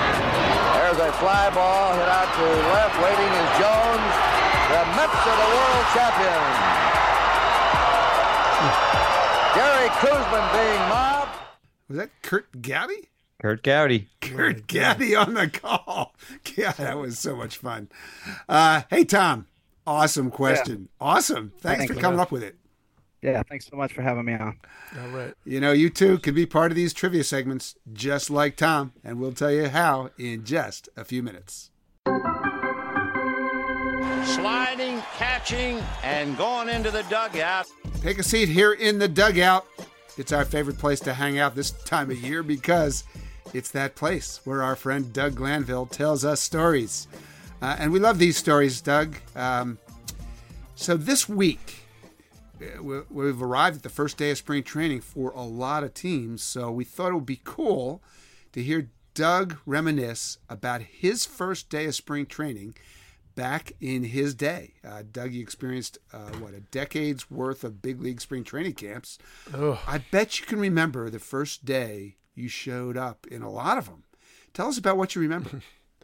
There's a fly ball hit out to left. Waiting is Jones. The Mets are the world champions. Gary Koosman being mobbed. Was that Kurt Gowdy? Kurt Gowdy. Kurt Gowdy on the call. Yeah, that was so much fun. Uh, hey, Tom. Awesome question. Yeah. Awesome. Thanks, thanks for coming that. up with it. Yeah, thanks so much for having me on. All right. You know, you too can be part of these trivia segments just like Tom, and we'll tell you how in just a few minutes. Sliding, catching, and going into the dugout. Take a seat here in the dugout. It's our favorite place to hang out this time of year because it's that place where our friend Doug Glanville tells us stories. Uh, and we love these stories, Doug. Um, so this week, we've arrived at the first day of spring training for a lot of teams. So we thought it would be cool to hear Doug reminisce about his first day of spring training back in his day. Uh, Doug, you experienced, uh, what, a decade's worth of big league spring training camps. Oh. I bet you can remember the first day you showed up in a lot of them. Tell us about what you remember.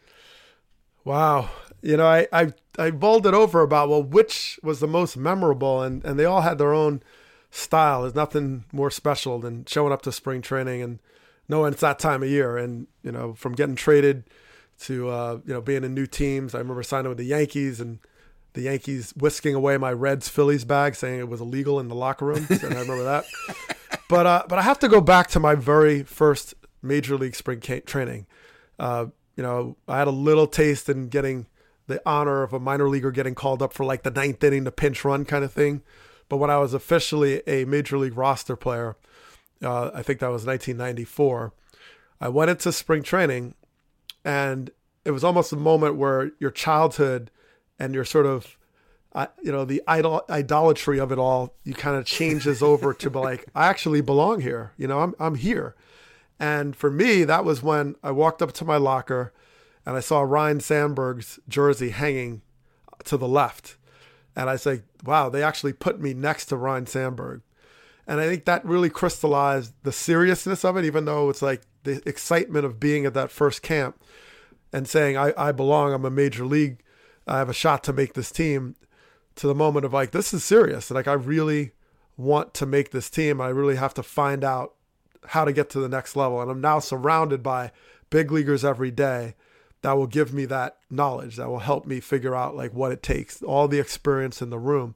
Wow. You know, I, I, I bowled it over about, well, which was the most memorable, and, and they all had their own style. There's nothing more special than showing up to spring training and knowing it's that time of year. And, you know, from getting traded to, uh, you know, being in new teams. I remember signing with the Yankees and the Yankees whisking away my Reds Phillies bag, saying it was illegal in the locker room. And I remember that. But, uh, but I have to go back to my very first Major League spring training. Uh, you know, I had a little taste in getting the honor of a minor leaguer getting called up for like the ninth inning, the pinch run kind of thing. But when I was officially a Major League roster player, uh, I think that was nineteen ninety-four, I went into spring training, and it was almost a moment where your childhood and your sort of, uh, you know, the idol- idolatry of it all, you kind of changes over to be like, I actually belong here. You know, I'm I'm here. And for me, that was when I walked up to my locker and I saw Ryne Sandberg's jersey hanging to the left. And I said, wow, they actually put me next to Ryne Sandberg. And I think that really crystallized the seriousness of it, even though it's like the excitement of being at that first camp and saying, I, I belong, I'm a major league, I have a shot to make this team, to the moment of like, this is serious. Like, I really want to make this team. I really have to find out how to get to the next level. And I'm now surrounded by big leaguers every day that will give me that knowledge, that will help me figure out like what it takes, all the experience in the room.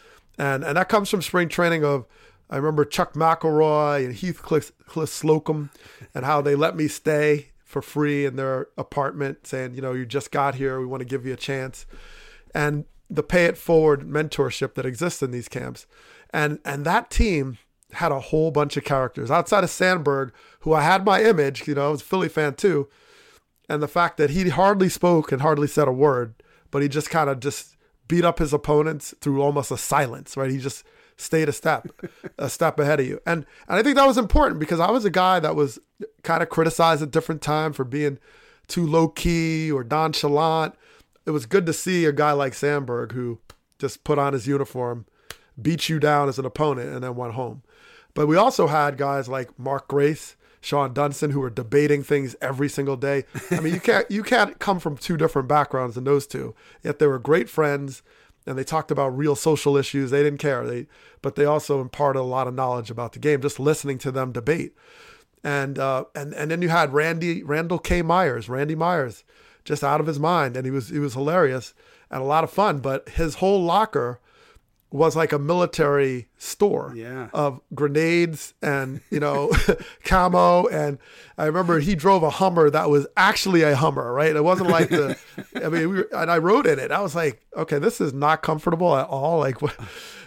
And and that comes from spring training of, I remember Chuck McElroy and Heathcliff Slocum and how they let me stay for free in their apartment saying, you know, you just got here, we want to give you a chance. And the pay it forward mentorship that exists in these camps. And and that team had a whole bunch of characters outside of Sandberg, who I had my image, you know, I was a Philly fan too. And the fact that he hardly spoke and hardly said a word, but he just kind of just beat up his opponents through almost a silence, right? He just stayed a step, a step ahead of you. And, and I think that was important because I was a guy that was kind of criticized at different times for being too low key or nonchalant. It was good to see a guy like Sandberg who just put on his uniform, beat you down as an opponent, and then went home. But we also had guys like Mark Grace, Sean Dunson, who were debating things every single day. I mean, you can't you can't come from two different backgrounds in those two. Yet they were great friends, and they talked about real social issues. They didn't care. They, but they also imparted a lot of knowledge about the game, just listening to them debate. And uh, and and then you had Randy Randall K. Myers, Randy Myers, just out of his mind, and he was he was hilarious and a lot of fun. But his whole locker was like a military store yeah. of grenades and, you know, camo. And I remember he drove a Hummer that was actually a Hummer, right? It wasn't like the, I mean, we were, and I rode in it. I was like, okay, this is not comfortable at all. Like, what?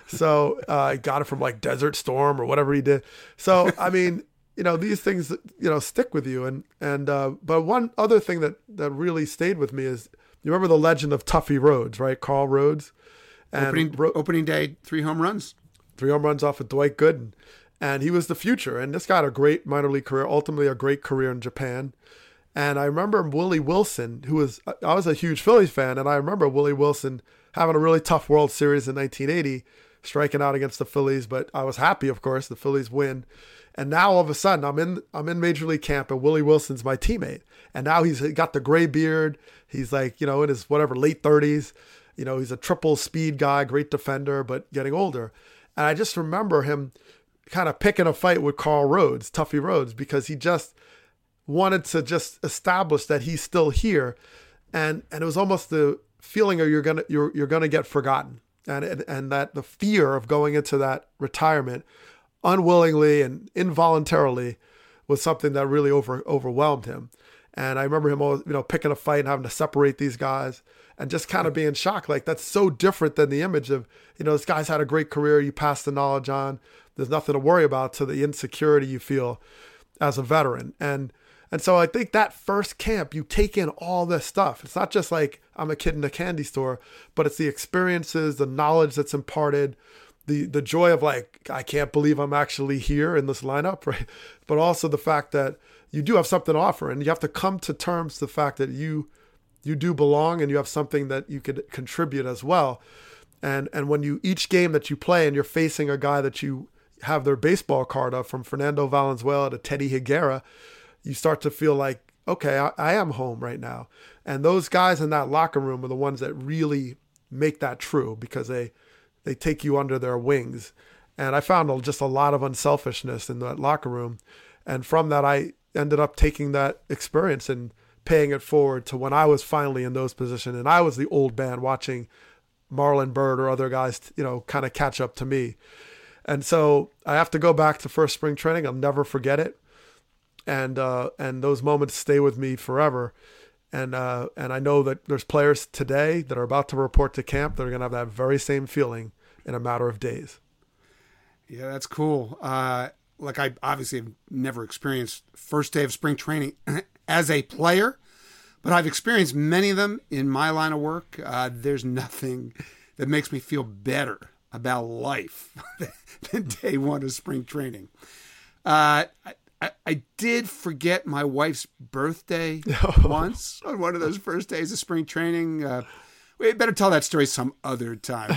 So uh, I got it from like Desert Storm or whatever he did. So, I mean, you know, these things, you know, stick with you. And, and, uh, but one other thing that, that really stayed with me is, you remember the legend of Tuffy Rhodes, right? Carl Rhodes. And opening, ro- opening day, three home runs. Three home runs off of Dwight Gooden. And he was the future. And this guy had a great minor league career, ultimately a great career in Japan. And I remember Willie Wilson, who was, I was a huge Phillies fan, and I remember Willie Wilson having a really tough World Series in nineteen eighty, striking out against the Phillies. But I was happy, of course, the Phillies win. And now all of a sudden, I'm in I'm in Major League camp, and Willie Wilson's my teammate. And now he's got the gray beard. He's like, you know, in his whatever, late thirties. You know, he's a triple speed guy, great defender, but getting older. And I just remember him kind of picking a fight with Carl Rhodes, Tuffy Rhodes, because he just wanted to just establish that he's still here. And and it was almost the feeling of you're gonna you're you're gonna get forgotten. And and, and that the fear of going into that retirement unwillingly and involuntarily was something that really over overwhelmed him. And I remember him always, you know, picking a fight and having to separate these guys. And just kind of being shocked, like that's so different than the image of, you know, this guy's had a great career, you pass the knowledge on, there's nothing to worry about, to the insecurity you feel as a veteran. And and so I think that first camp, you take in all this stuff. It's not just like I'm a kid in a candy store, but it's the experiences, the knowledge that's imparted, the the joy of like, I can't believe I'm actually here in this lineup, right? But also the fact that you do have something to offer, and you have to come to terms with the fact that you you do belong and you have something that you could contribute as well. And and when you each game that you play and you're facing a guy that you have their baseball card of, from Fernando Valenzuela to Teddy Higuera, you start to feel like, okay, I, I am home right now. And those guys in that locker room are the ones that really make that true, because they they take you under their wings. And I found just a lot of unselfishness in that locker room. And from that, I ended up taking that experience and paying it forward to when I was finally in those positions. And I was the old man watching Marlon Byrd or other guys, you know, kind of catch up to me. And so I have to go back to first spring training. I'll never forget it. And uh, and those moments stay with me forever. And uh, and I know that there's players today that are about to report to camp that are going to have that very same feeling in a matter of days. Yeah, that's cool. Uh, like I obviously have never experienced first day of spring training as a player, but I've experienced many of them in my line of work. Uh, there's nothing that makes me feel better about life than day one of spring training. Uh, I, I, I did forget my wife's birthday once on one of those first days of spring training. Uh, we better tell that story some other time.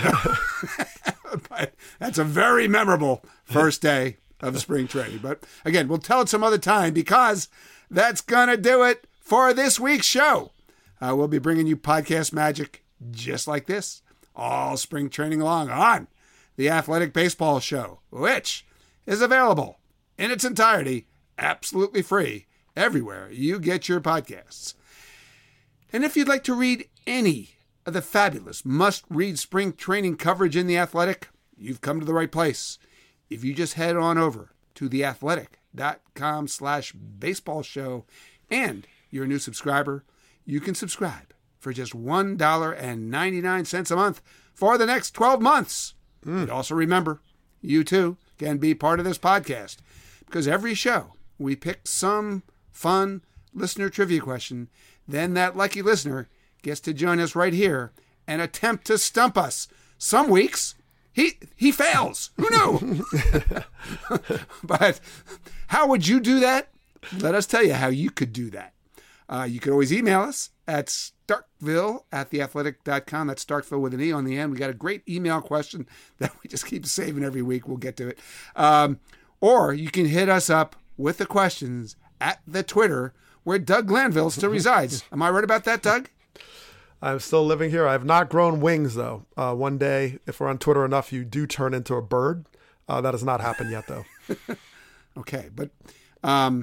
But that's a very memorable first day of spring training. But again, we'll tell it some other time, because that's going to do it for this week's show. Uh, we'll be bringing you podcast magic just like this all spring training long on the Athletic Baseball Show, which is available in its entirety, absolutely free, everywhere you get your podcasts. And if you'd like to read any of the fabulous must-read spring training coverage in The Athletic, you've come to the right place. If you just head on over to theathletic.com slash baseball show and you're a new subscriber, you can subscribe for just one dollar and ninety-nine cents a month for the next twelve months. Mm. And also remember, you too can be part of this podcast, because every show we pick some fun listener trivia question. Then that lucky listener gets to join us right here and attempt to stump us. Some weeks he he fails. Who knew? But how would you do that? Let us tell you how you could do that. Uh, you could always email us at starkville at theathletic dot com. That's Starkville with an E on the end. We got a great email question that we just keep saving every week. We'll get to it. Um, or you can hit us up with the questions at the Twitter, where Doug Glanville still resides. Am I right about that, Doug? I'm still living here. I have not grown wings, though. Uh, one day, if we're on Twitter enough, you do turn into a bird. Uh, that has not happened yet, though. Okay, but um,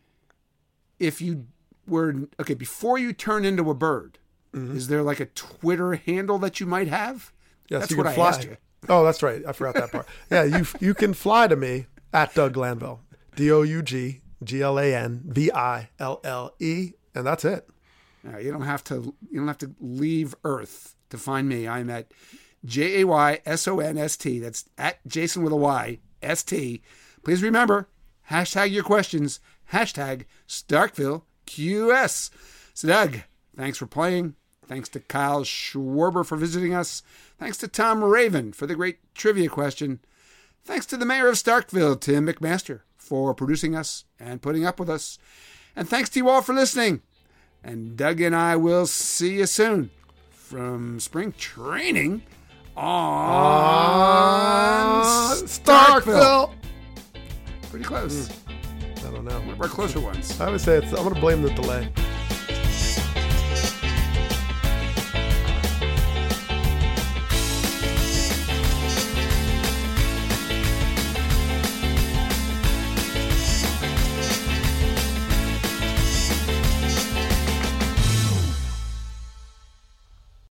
if you were, okay, before you turn into a bird, mm-hmm. is there like a Twitter handle that you might have? Yes, that's you what can I fly. asked you. Oh, that's right. I forgot that part. Yeah, you you can fly to me at Doug Glanville. D O U G G L A N V I L L E, and that's it. Uh, you don't have to. You don't have to leave Earth to find me. I'm at J A Y S O N S T. That's at Jason with a Y S T. Please remember, hashtag your questions. Hashtag Starkville Q S. So Doug, thanks for playing. Thanks to Kyle Schwarber for visiting us. Thanks to Tom Raven for the great trivia question. Thanks to the mayor of Starkville, Tim McMaster, for producing us and putting up with us. And thanks to you all for listening. And Doug and I will see you soon from spring training on uh, Starkville. Pretty close. Mm, I don't know. One of our closer ones. I would say it's, I'm going to blame the delay.